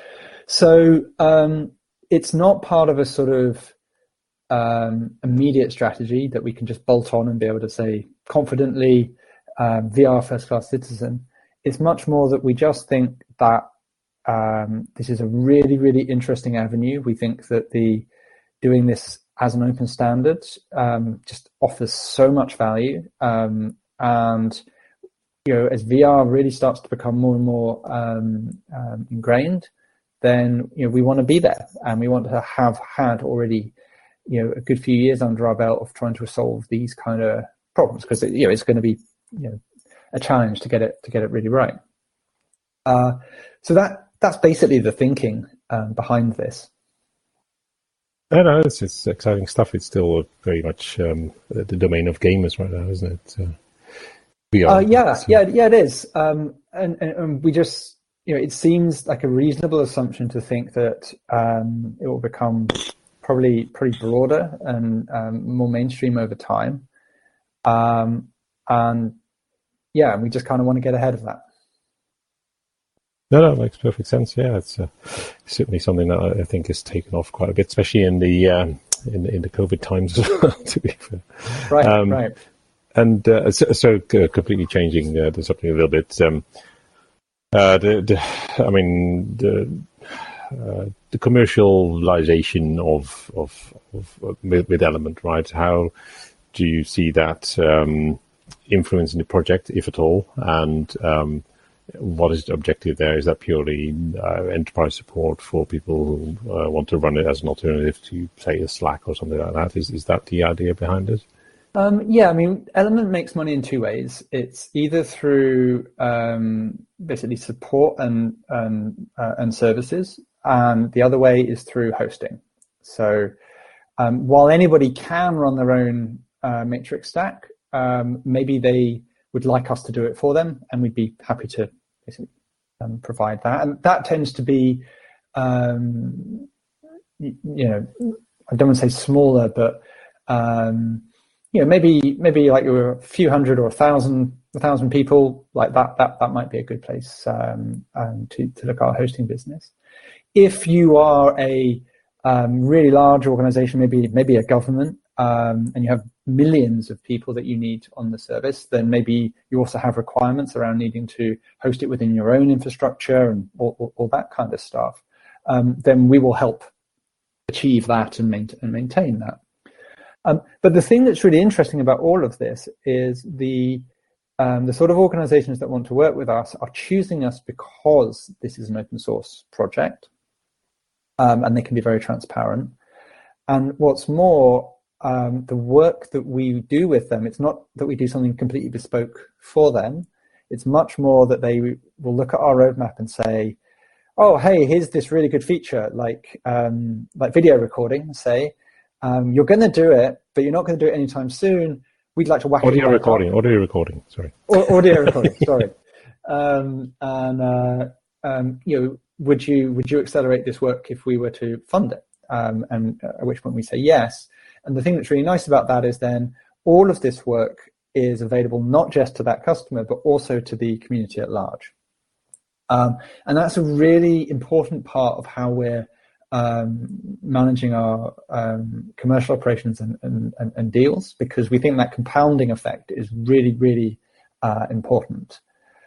So um, it's not part of a sort of um, immediate strategy that we can just bolt on and be able to say confidently, um, V R first class citizen. It's much more that we just think that um, this is a really, really interesting avenue. We think that the doing this as an open standard um, just offers so much value. Um, and, you know, as V R really starts to become more and more um, um, ingrained, then, you know, we want to be there and we want to have had already, you know, a good few years under our belt of trying to solve these kind of problems because, you know, it's going to be, you know, a challenge to get it, to get it really right. Uh, so that, that's basically the thinking um, behind this. I know it's, it's exciting stuff. It's still very much um, the domain of gamers right now, isn't it? Uh, we are. Uh, yeah, so. yeah, yeah, it is. Um, and, and, and we just, you know, it seems like a reasonable assumption to think that um, it will become probably pretty broader and um, more mainstream over time. Um, and yeah, we just kind of want to get ahead of that. No, no, it makes perfect sense. Yeah, it's uh, certainly something that I think has taken off quite a bit, especially in the um, in, in the COVID times as well. To be fair, right, um, right. And uh, so, so uh, completely changing uh, the subject a little bit. Um, uh, the, the, I mean, the uh, the commercialization of of, of with, with Element, right? How do you see that um, influencing the project, if at all? And um, what is the objective there? Is that purely uh, enterprise support for people who uh, want to run it as an alternative to, say, a Slack or something like that? Is is that the idea behind it? Um, yeah, I mean, Element makes money in two ways. It's either through um, basically support and and, uh, and services, and the other way is through hosting. So um, while anybody can run their own uh, Matrix stack, um, maybe they would like us to do it for them, and we'd be happy to basically um, provide that. And that tends to be, um, you, you know, I don't want to say smaller, but um, you know, maybe maybe like you're a few hundred or a thousand, a thousand people, like that. That that might be a good place um, um, to to look at our hosting business. If you are a um, really large organization, maybe maybe a government, um, and you have millions of people that you need on the service, then maybe you also have requirements around needing to host it within your own infrastructure and all, all, all that kind of stuff. Um, then we will help achieve that and, main, and maintain that. Um, but the thing that's really interesting about all of this is the um, the sort of organizations that want to work with us are choosing us because this is an open source project, um, and they can be very transparent. And what's more, um, the work that we do with them, it's not that we do something completely bespoke for them. It's much more that they will look at our roadmap and say, oh, hey, here's this really good feature, like um, like video recording, say. Um, you're going to do it, but you're not going to do it anytime soon. We'd like to whack audio it recording, up. audio recording, sorry. Or, audio recording, sorry. Um, and uh, um, you know, would you would you accelerate this work if we were to fund it? Um, and at which point we say yes. And the thing that's really nice about that is then all of this work is available not just to that customer, but also to the community at large. Um, and that's a really important part of how we're um, managing our um, commercial operations and, and, and, and deals, because we think that compounding effect is really, really uh, important.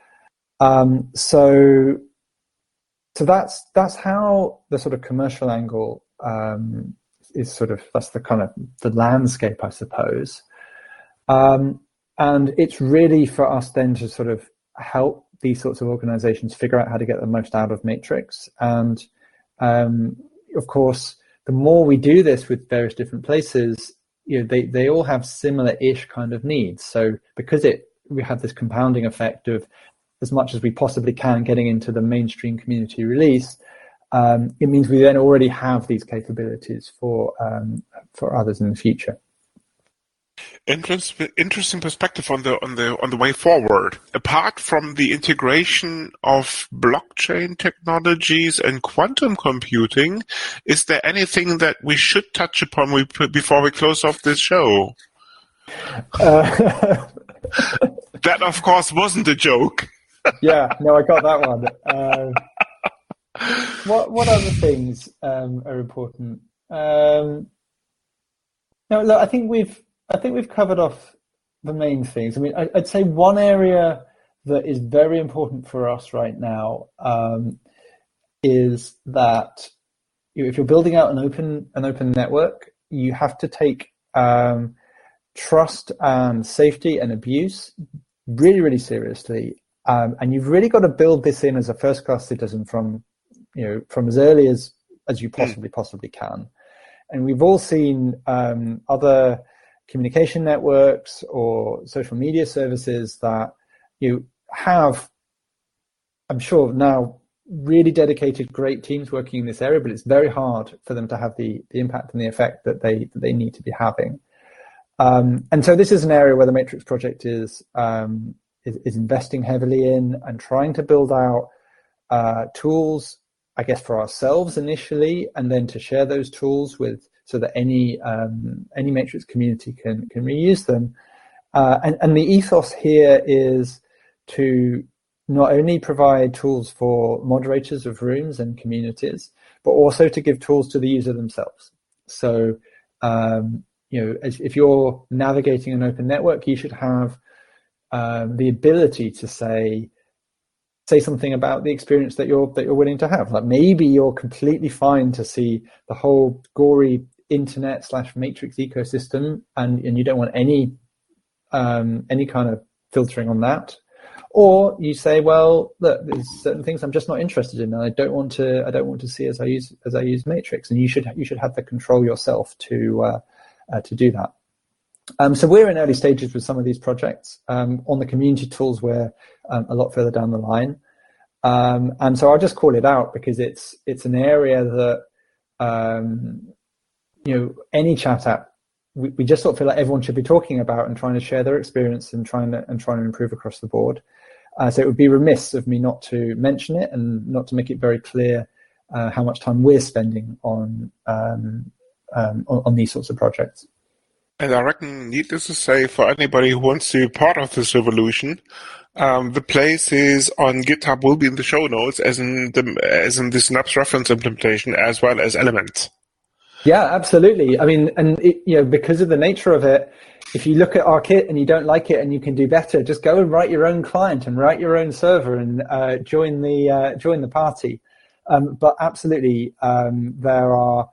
Um, so, so that's that's how the sort of commercial angle um, is sort of, that's the kind of the landscape, I suppose. Um, and it's really for us then to sort of help these sorts of organizations figure out how to get the most out of Matrix. And um, of course, the more we do this with various different places, you know, they, they all have similar-ish kind of needs. So because it we have this compounding effect of as much as we possibly can getting into the mainstream community release, um, it means we then already have these capabilities for um, for others in the future. Interesting, interesting perspective on the on the on the way forward. Apart from the integration of blockchain technologies and quantum computing, is there anything that we should touch upon we, before we close off this show? Uh, that, of course, wasn't a joke. Yeah, no, I got that one. Uh, what what other things um, are important? Um, no, look, I think we've. I think we've covered off the main things. I mean, I'd say one area that is very important for us right now um, is that if you're building out an open an open network, you have to take um, trust and safety and abuse really, really seriously, um, and you've really got to build this in as a first-class citizen from you know from as early as as you possibly possibly can. And we've all seen um, other communication networks or social media services that you have, I'm sure now really dedicated, great teams working in this area, but it's very hard for them to have the, the impact and the effect that they that they need to be having. Um, and so this is an area where the Matrix project is, um, is, is investing heavily in and trying to build out uh, tools, I guess, for ourselves initially, and then to share those tools with, so that any um, any Matrix community can can reuse them. Uh, and, and the ethos here is to not only provide tools for moderators of rooms and communities, but also to give tools to the user themselves. So, um, you know, as, if you're navigating an open network, you should have um, the ability to say say something about the experience that you're that you're willing to have. Like maybe you're completely fine to see the whole gory internet slash Matrix ecosystem, and and you don't want any um, any kind of filtering on that. Or you say, well, look, there's certain things I'm just not interested in, and I don't want to. I don't want to see as I use as I use Matrix. And you should you should have the control yourself to uh, uh, to do that. Um, so we're in early stages with some of these projects. Um, on the community tools, we're um, a lot further down the line. Um, and so I'll just call it out because it's it's an area that um, you know any chat app we, we just sort of feel like everyone should be talking about and trying to share their experience and trying to and trying to improve across the board. Uh, so it would be remiss of me not to mention it and not to make it very clear uh, how much time we're spending on, um, um, on on these sorts of projects. And I reckon, needless to say, for anybody who wants to be part of this revolution, um, the places on GitHub will be in the show notes, as in the as in the Synapse reference implementation, as well as Element. Yeah, absolutely. I mean, and it, you know, because of the nature of it, if you look at our kit and you don't like it and you can do better, just go and write your own client and write your own server and uh, join the uh, join the party. Um, but absolutely, um, there are.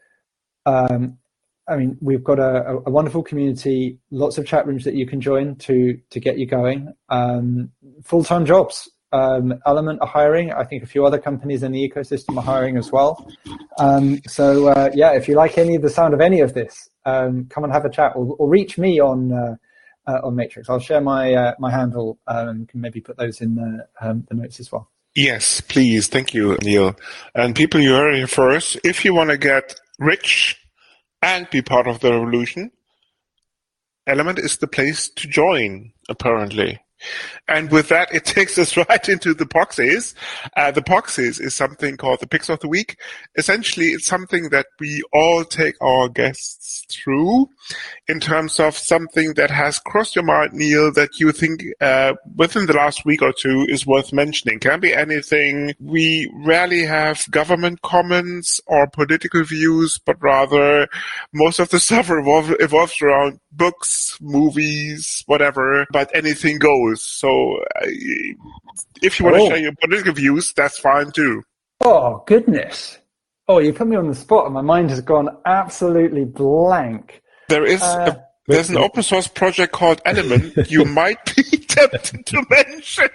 Um, I mean, we've got a, a wonderful community, lots of chat rooms that you can join to to get you going. Um, full-time jobs. Um, Element are hiring. I think a few other companies in the ecosystem are hiring as well. Um, so uh, yeah, if you like any of the sound of any of this, um, come and have a chat, or, or reach me on uh, uh, on Matrix. I'll share my uh, my handle um, and can maybe put those in the, um, the notes as well. Yes, please. Thank you, Neil. And people, you heard it first. If you want to get rich and be part of the revolution, Element is the place to join, apparently. And with that, it takes us right into the Poxies. Uh, the Poxies is something called the Picks of the Week. Essentially, it's something that we all take our guests through in terms of something that has crossed your mind, Neil, that you think uh, within the last week or two is worth mentioning. Can be anything. We rarely have government comments or political views, but rather most of the stuff revolve, evolves around books, movies, whatever, but anything goes. So uh, if you want to oh. share your political views, that's fine too. Oh, goodness. Oh, you put me on the spot and my mind has gone absolutely blank. There is uh, a, there's an open source project called Element you might be tempted to mention.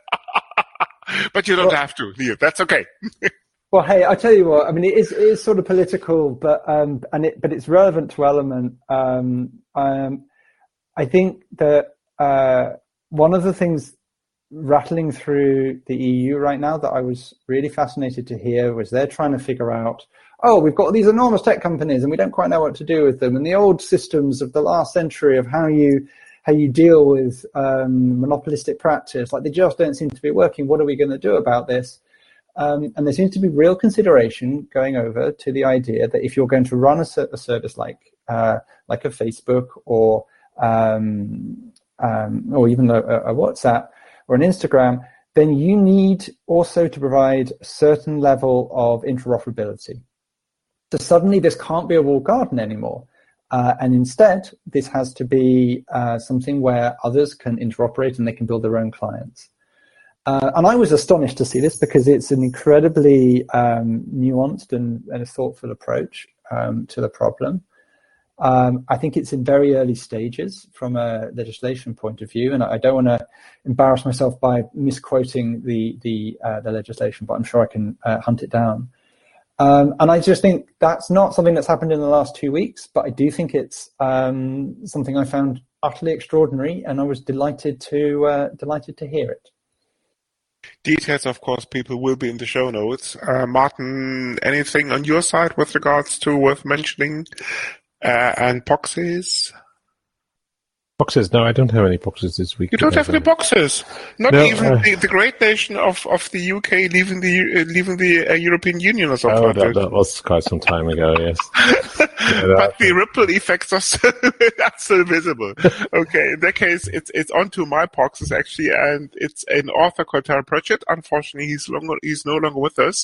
But you don't well, have to, Neil. That's okay. Well, hey, I tell you what, I mean, it is, it is sort of political, but um, and it, but it's relevant to Element. Um, um, I think that uh, one of the things rattling through the E U right now that I was really fascinated to hear was they're trying to figure out, oh, we've got these enormous tech companies and we don't quite know what to do with them. And the old systems of the last century of how you how you deal with um, monopolistic practice, like they just don't seem to be working. What are we going to do about this? Um, and there seems to be real consideration going over to the idea that if you're going to run a, a service like uh, like a Facebook or um, um, or even a, a WhatsApp or an Instagram, then you need also to provide a certain level of interoperability. So suddenly this can't be a walled garden anymore. Uh, and instead, this has to be uh, something where others can interoperate and they can build their own clients. Uh, and I was astonished to see this because it's an incredibly um, nuanced and, and a thoughtful approach um, to the problem. Um, I think it's in very early stages from a legislation point of view, and I don't want to embarrass myself by misquoting the the, uh, the legislation, but I'm sure I can uh, hunt it down. Um, and I just think that's not something that's happened in the last two weeks, but I do think it's um, something I found utterly extraordinary, and I was delighted to uh, delighted to hear it. Details, of course, people will be in the show notes. Uh, Martin, anything on your side with regards to worth mentioning? Uh, and boxes? Boxes? No, I don't have any boxes this week. You don't have any boxes? Not no, even uh, the, the great nation of, of the U K leaving the uh, leaving the uh, European Union or something oh, like that, that. that was quite some time ago, yes. yeah, But the ripple effects are still, are still visible. Okay, in that case, it's it's onto my boxes actually, and it's an author called Terry Pratchett. Unfortunately, he's longer he's no longer with us.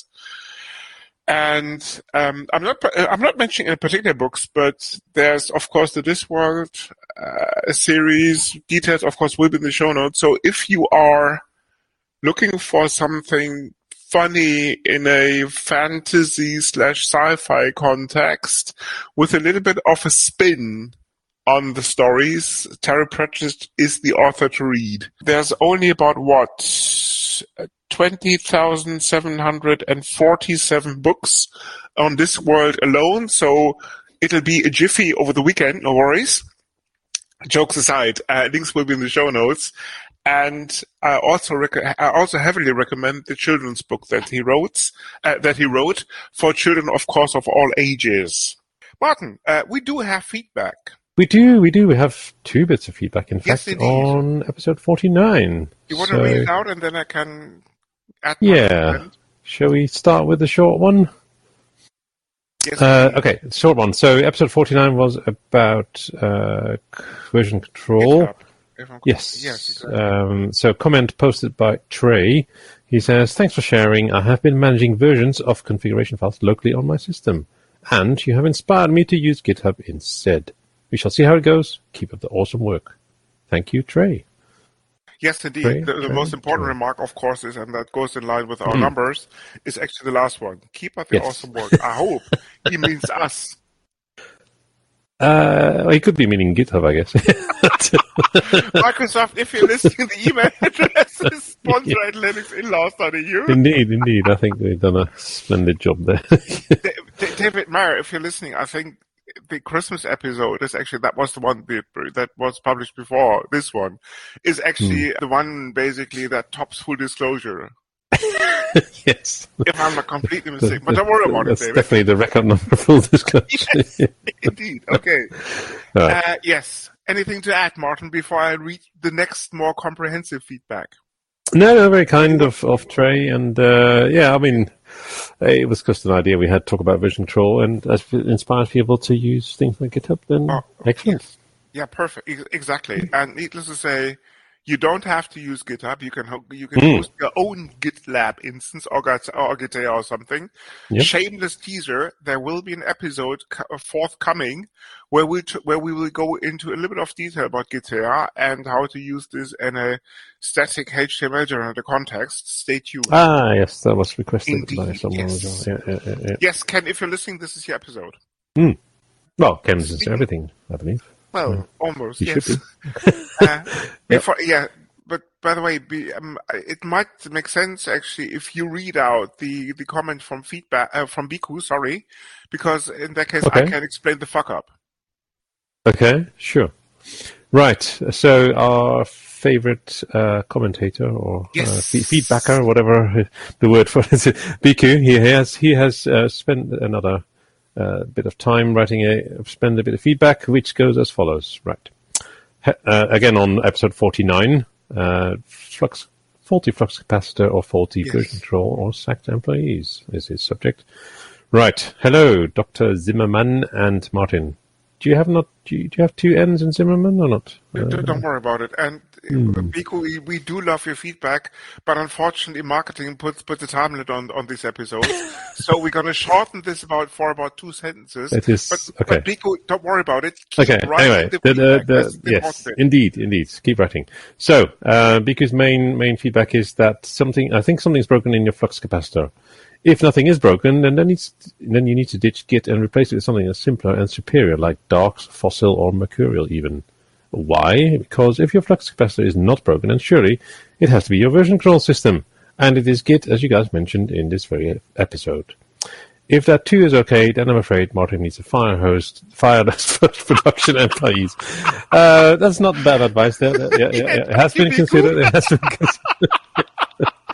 And um, I'm not I'm not mentioning any particular books, but there's of course the Discworld uh, series. Details, of course, will be in the show notes. So if you are looking for something funny in a fantasy slash sci-fi context with a little bit of a spin on the stories, Terry Pratchett is the author to read. There's only about what twenty thousand seven hundred forty-seven books on Discworld alone, so it'll be a jiffy over the weekend, no worries. Jokes aside, uh, links will be in the show notes. And I also rec- I also heavily recommend the children's book that he wrote, uh, that he wrote for children, of course, of all ages. Martin, uh, we do have feedback. We do, we do. We have two bits of feedback, in Yes, fact, indeed. on episode forty-nine. You want so, to read it out, and then I can add my Yeah. comment? Shall we start with the short one? Yes, Uh, indeed. okay, short one. So episode forty-nine was about uh, version control. GitHub. If I'm- Yes. Yes, exactly. Um, so comment posted by Trey. He says, thanks for sharing. I have been managing versions of configuration files locally on my system. And you have inspired me to use GitHub instead. We shall see how it goes. Keep up the awesome work. Thank you, Trey. Yes, indeed. Trey, the the Trey, most important Trey. remark, of course, is, and that goes in line with our Mm. numbers, is actually the last one. Keep up the Yes. awesome work. I hope he means us. Uh, well, he could be meaning GitHub, I guess. Microsoft, if you're listening, the email address is sponsor at linuxinlaws dot e u. Indeed, indeed. I think they've done a splendid job there. Da- Da- David Meyer, if you're listening, I think the Christmas episode is actually, that was the one that, that was published before this one, is actually the one basically that tops full disclosure. Yes. If I'm not completely mistaken. But don't worry about That's it, David. definitely the record number full disclosure. Yes, indeed. Okay. Right. Uh, yes. Anything to add, Martin, before I read the next more comprehensive feedback? No, no, very kind of, of Trey. And uh, yeah, I mean, it was just an idea we had to talk about version control, and as it inspires people to use things like GitHub, then Oh, excellent. yes. Yeah, perfect. Ex- Exactly. And needless to say, you don't have to use GitHub. You can ho- you can Mm. host your own GitLab instance or Git or Gitea or something. Yep. Shameless teaser: there will be an episode co- forthcoming where we t- where we will go into a little bit of detail about Gitea and how to use this in a static H T M L generator context. Stay tuned. Ah, yes, that was requested by Indeed, someone yes. as well. Yeah, yeah, yeah, yeah. Yes, Ken, if you're listening, this is your episode. Well, Ken is everything, I believe. Well, almost. He Yes. should uh, before, yeah, but by the way, be, um, it might make sense actually if you read out the, the comment from feedback uh, from Biku. Sorry, because in that case I Okay. can explain the fuck up. Okay, sure. Right, so our favorite uh, commentator or uh, Yes. fe- feedbacker, whatever the word for it is, Biku, he has, he has uh, spent another uh, bit of time writing a, spend a bit of feedback, which goes as follows. Right. He- uh, again on episode forty-nine, uh, flux, faulty flux capacitor or faulty Yes. version control or sacked employees is his subject. Right. Hello, Doctor Zimmerman and Martin. Do you have not? Do you, do you have two N's in Zimmerman or not? D- Uh, Don't worry about it. And Hmm. uh, Biku, we, we do love your feedback, but unfortunately, marketing puts puts a time limit on on these episodes, so we're gonna shorten this about for about two sentences. It is- but, okay. but Biku, don't worry about it. Keep Okay. writing Anyway, the the, the, feedback. the, That's the yes, important. indeed, indeed. Keep writing. So, uh, Biku's main main feedback is that something. I think something's broken in your flux capacitor. If nothing is broken, then then, it's, then you need to ditch Git and replace it with something that's simpler and superior, like Darks, Fossil, or Mercurial even. Why? Because if your flux capacitor is not broken, then surely it has to be your version control system. And it is Git, as you guys mentioned in this very episode. If that too is okay, then I'm afraid Martin needs to fire host, fire those first production employees. Uh, that's not bad advice. There, there- yeah, yeah, yeah. It has been considered. It has been considered.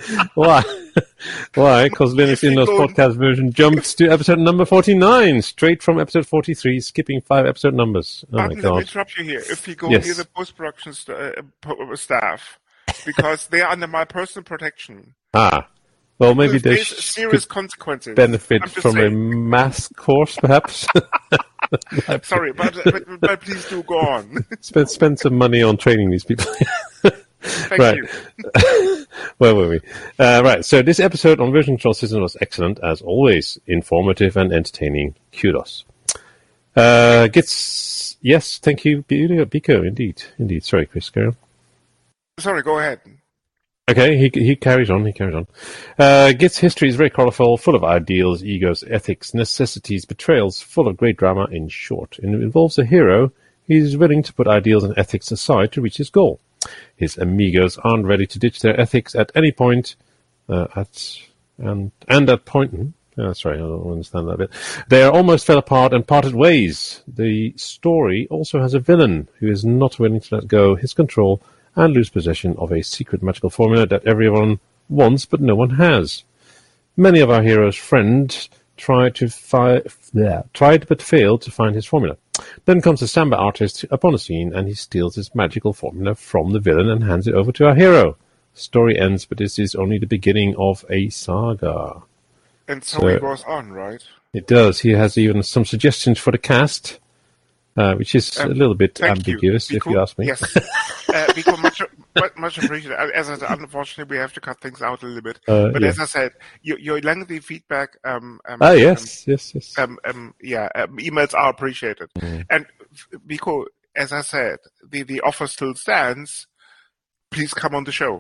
Why? Why? Because Linux Inlaws podcast version jumped to episode number forty-nine, straight from episode forty-three, skipping five episode numbers. Oh Martin, my God. let me interrupt you here. If you go Yes. near the post-production st- uh, po- staff, because they are under my personal protection. Ah. Well, maybe There's they serious could consequences. benefit I'm just from a saying. mass course, perhaps. Sorry, but, but, but please do go on. spend, spend some money on training these people. Thank Right. you. Where were we? Uh, right, so this episode on version control system was excellent, as always. Informative and entertaining. Kudos. Uh, gets, yes, thank you, Biko, indeed. Indeed. Sorry, Chris, go on. Sorry, go ahead. Okay, he he carries on, he carries on. Uh, Git's history is very colorful, full of ideals, egos, ethics, necessities, betrayals, full of great drama, in short. It involves a hero who's willing to put ideals and ethics aside to reach his goal. His amigos aren't ready to ditch their ethics at any point, uh, at and and at point... Hmm? Oh, sorry, I don't understand that bit. They are almost fell apart and parted ways. The story also has a villain who is not willing to let go his control and lose possession of a secret magical formula that everyone wants but no one has. Many of our heroes' friends tried to fi- yeah, tried but failed to find his formula. Then comes the Samba artist upon the scene, and he steals his magical formula from the villain and hands it over to our hero. Story ends, but this is only the beginning of a saga. And so, So- it goes on, right? It does. He has even some suggestions for the cast, uh, which is Um, a little bit Thank ambiguous, you. if you ask me. Yes. uh, because much, much, much appreciated. As I said, unfortunately, we have to cut things out a little bit. Uh, but yeah. as I said, your, your lengthy feedback, um, um, Ah, yes, yes, yes. um, um, yeah, um, emails are appreciated. Mm. And because, as I said, the, the offer still stands. Please come on the show.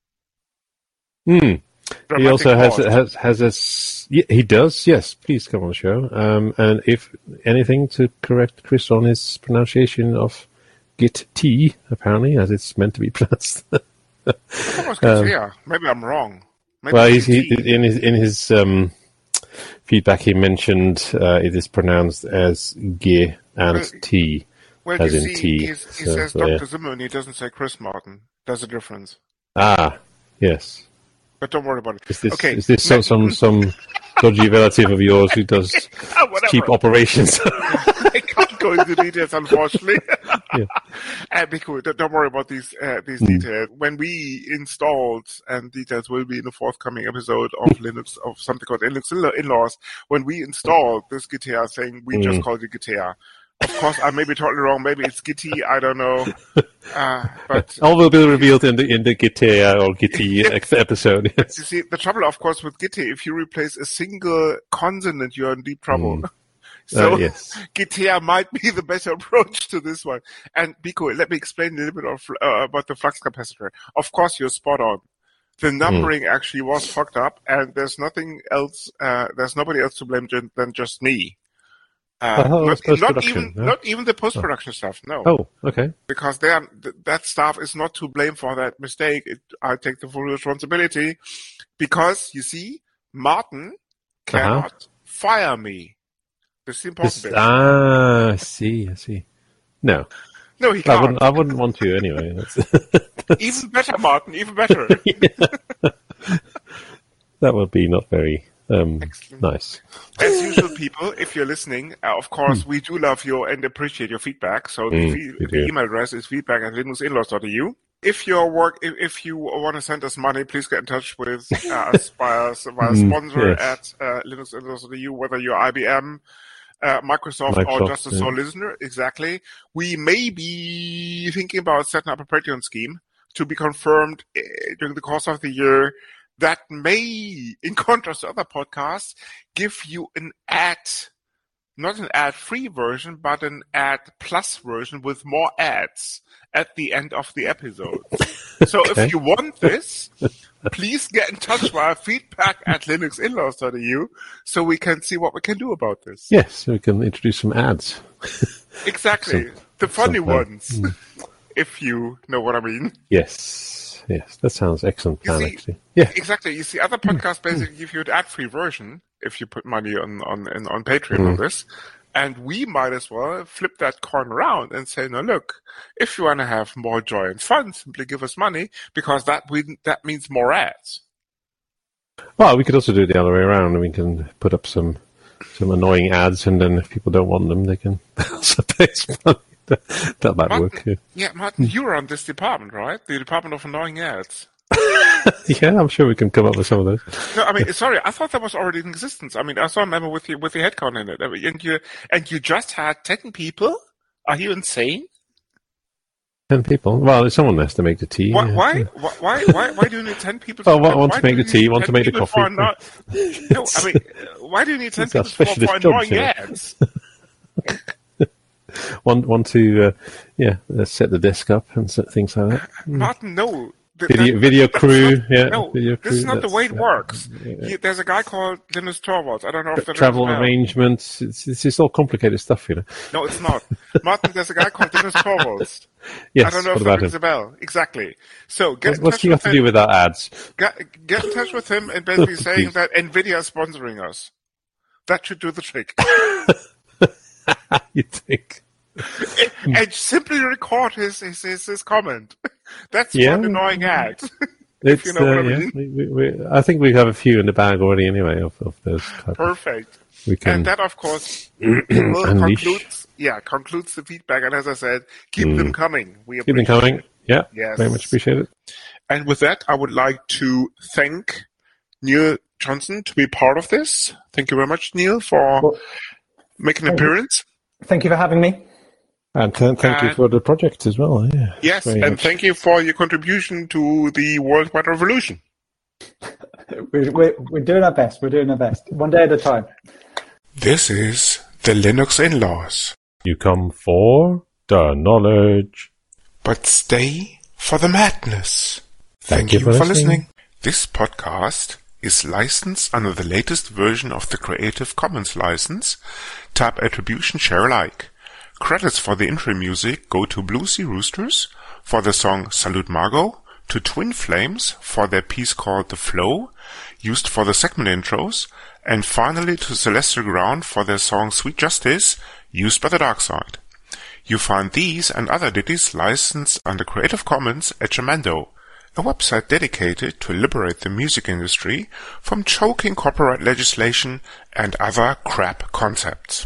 Hmm. He Dramatic also has pause. has has a s- yeah, he does, yes. Please come on the show. Um, and if anything to correct Chris on his pronunciation of Git T, apparently, as it's meant to be pronounced. I thought it was good, yeah. Maybe I'm wrong. Maybe Well, it's he's, he, T. in his in his um, feedback, he mentioned uh, it is pronounced as G and Well, T, Well, as you in see, T. he's, he So, says so, Doctor yeah. Zimmer and he doesn't say Chris Martin. There's a difference. Ah, yes. But don't worry about it. Is this okay. is this some some, some dodgy relative of yours who does Ah, whatever. cheap operations? I can't go into details, unfortunately. Yeah. Uh, be cool. Don't, don't worry about these uh, these Mm. details. When we installed, and details will be in the forthcoming episode of Linux, of something called Linux In- In-Laws, when we installed this G T A thing, we just Mm. called it G T A. Of course, I may be totally wrong. Maybe it's Gitty. I don't know. Uh, but All will be revealed in the in the Gitea or Gitty ex- episode. Yes. you see, the trouble, of course, with Gitty, if you replace a single consonant, you're in deep trouble. Mm. So Uh, yes. Gitea might be the better approach to this one. And Biko, let me explain a little bit of, uh, about the flux capacitor. Of course, you're spot on. The numbering actually was fucked up, and there's nothing else. Uh, there's nobody else to blame ju- than just me. Uh, Oh, not, it's not post-production, even yeah? not even the post production stuff. No, Oh, okay. because they are, th- that staff is not to blame for that mistake. It, I take the full responsibility because you see, Martin cannot Uh-huh. fire me. This is the important This, bit. ah, I see, I see. No, No, he I can't. wouldn't. I wouldn't want to anyway. That's, Even better, Martin. Even better. that would be not very um, Excellent. nice. As usual, people, if you're listening, uh, of course, we do love your and appreciate your feedback. So the, Mm, fe- we the do. email address is feedback at linuxinlaws dot e u. If your work, if, if you want to send us money, please get in touch with uh, us via, via Mm, sponsor yes. at uh, linuxinlaws dot e u, whether you're I B M, uh, Microsoft, or Microsoft, just a yeah. sole listener. Exactly. We may be thinking about setting up a Patreon scheme to be confirmed uh, during the course of the year. That may, in contrast to other podcasts, give you an ad, not an ad-free version, but an ad-plus version with more ads at the end of the episode. So Okay. if you want this, please get in touch via feedback at linuxinlaws dot e u so we can see what we can do about this. Yes, we can introduce some ads. Exactly. Some- the funny some, uh, ones, if you know what I mean. Yes, yes, that sounds excellent You plan. see- Actually, yeah. Exactly. You see, other podcasts basically give you an ad-free version if you put money on on in- on Patreon on this, and we might as well flip that coin around and say, "No, look, if you want to have more joy and fun, simply give us money because that we, that means more ads." Well, we could also do it the other way around. We can put up some some annoying ads, and then if people don't want them, they can also pay some money. That, that might Martin, work. Yeah. yeah, Martin, you're on this department, right? The department of annoying ads. Yeah, I'm sure we can come up with some of those. No, I mean, sorry, I thought that was already in existence. I mean, I saw a memo with the, with the headcount in it. I mean, and you and you just had ten people? Are you insane? Ten people? Well, someone has to make the tea. Why? Yeah. Why? Why? Why? Why do you need ten people? Oh, to, one, one why to make do the you tea, need one to ten make the people coffee. for not- No, I mean, why do you need ten It's our people for, for specialist annoying jobs, yeah. ads? One, one to, uh, yeah, uh, set the desk up and set things like that. Martin, no. Th- Video, that- video that's crew, not- yeah. No, video crew, this is not the that's, way it uh, works. yeah. He, there's a guy called Linus Torvalds. I don't know if that Travel rings a bell. arrangements. It's, it's just all complicated stuff, you know. No, it's not. Martin, there's a guy called Linus Torvalds. Yes, I don't know what if that about rings him? a bell. Exactly. So get What- in What's touch he got with to him. do with our ads? Get, get in touch with him and basically saying Please. that NVIDIA is sponsoring us. That should do the trick. You think? And simply record his his, his, his comment. That's Yeah. one annoying ad. It's, you know what uh, I yeah, mean. we, we, we, I think we have a few in the bag already anyway of, of those type of, Perfect. we can And that, of course, will unleash. concludes, yeah, concludes the feedback. And as I said, keep them coming. We keep them appreciate coming. it. Yeah, Yes. very much appreciate it. And with that, I would like to thank Neil Johnson to be part of this. Thank you very much, Neil, for Well, making an thank you. appearance. Thank you for having me. And th- thank you And- for the project as well. Yeah, Yes, very and much. thank you for your contribution to the worldwide revolution. We're, we're, we're doing our best. We're doing our best. One day at a time. This is the Linux In-Laws. You come for the knowledge. But stay for the madness. Thank you for listening. This podcast is licensed under the latest version of the Creative Commons license, Tab Attribution Share Alike. Credits for the intro music go to Blue Sea Roosters for the song Salute Margot, to Twin Flames for their piece called The Flow, used for the segment intros, and finally to Celestial Ground for their song Sweet Justice, used by the Dark Side. You find these and other ditties licensed under Creative Commons at Jamendo, a website dedicated to liberate the music industry from choking copyright legislation and other crap concepts.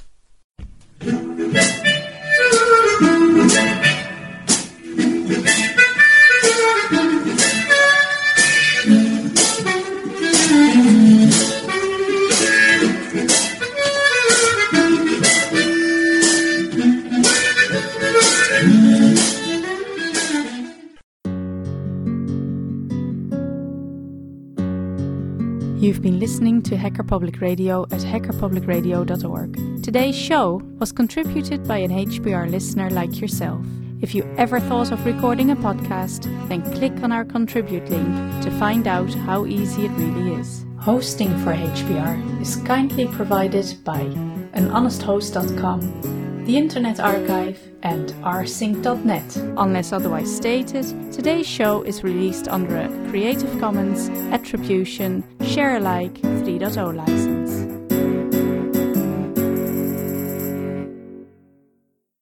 You've been listening to Hacker Public Radio at hacker public radio dot org. Today's show was contributed by an H P R listener like yourself. If you ever thought of recording a podcast, then click on our contribute link to find out how easy it really is. Hosting for H P R is kindly provided by an honest host dot com, the Internet Archive, and r sync dot net. Unless otherwise stated, today's show is released under a Creative Commons Attribution Share Alike three point oh license.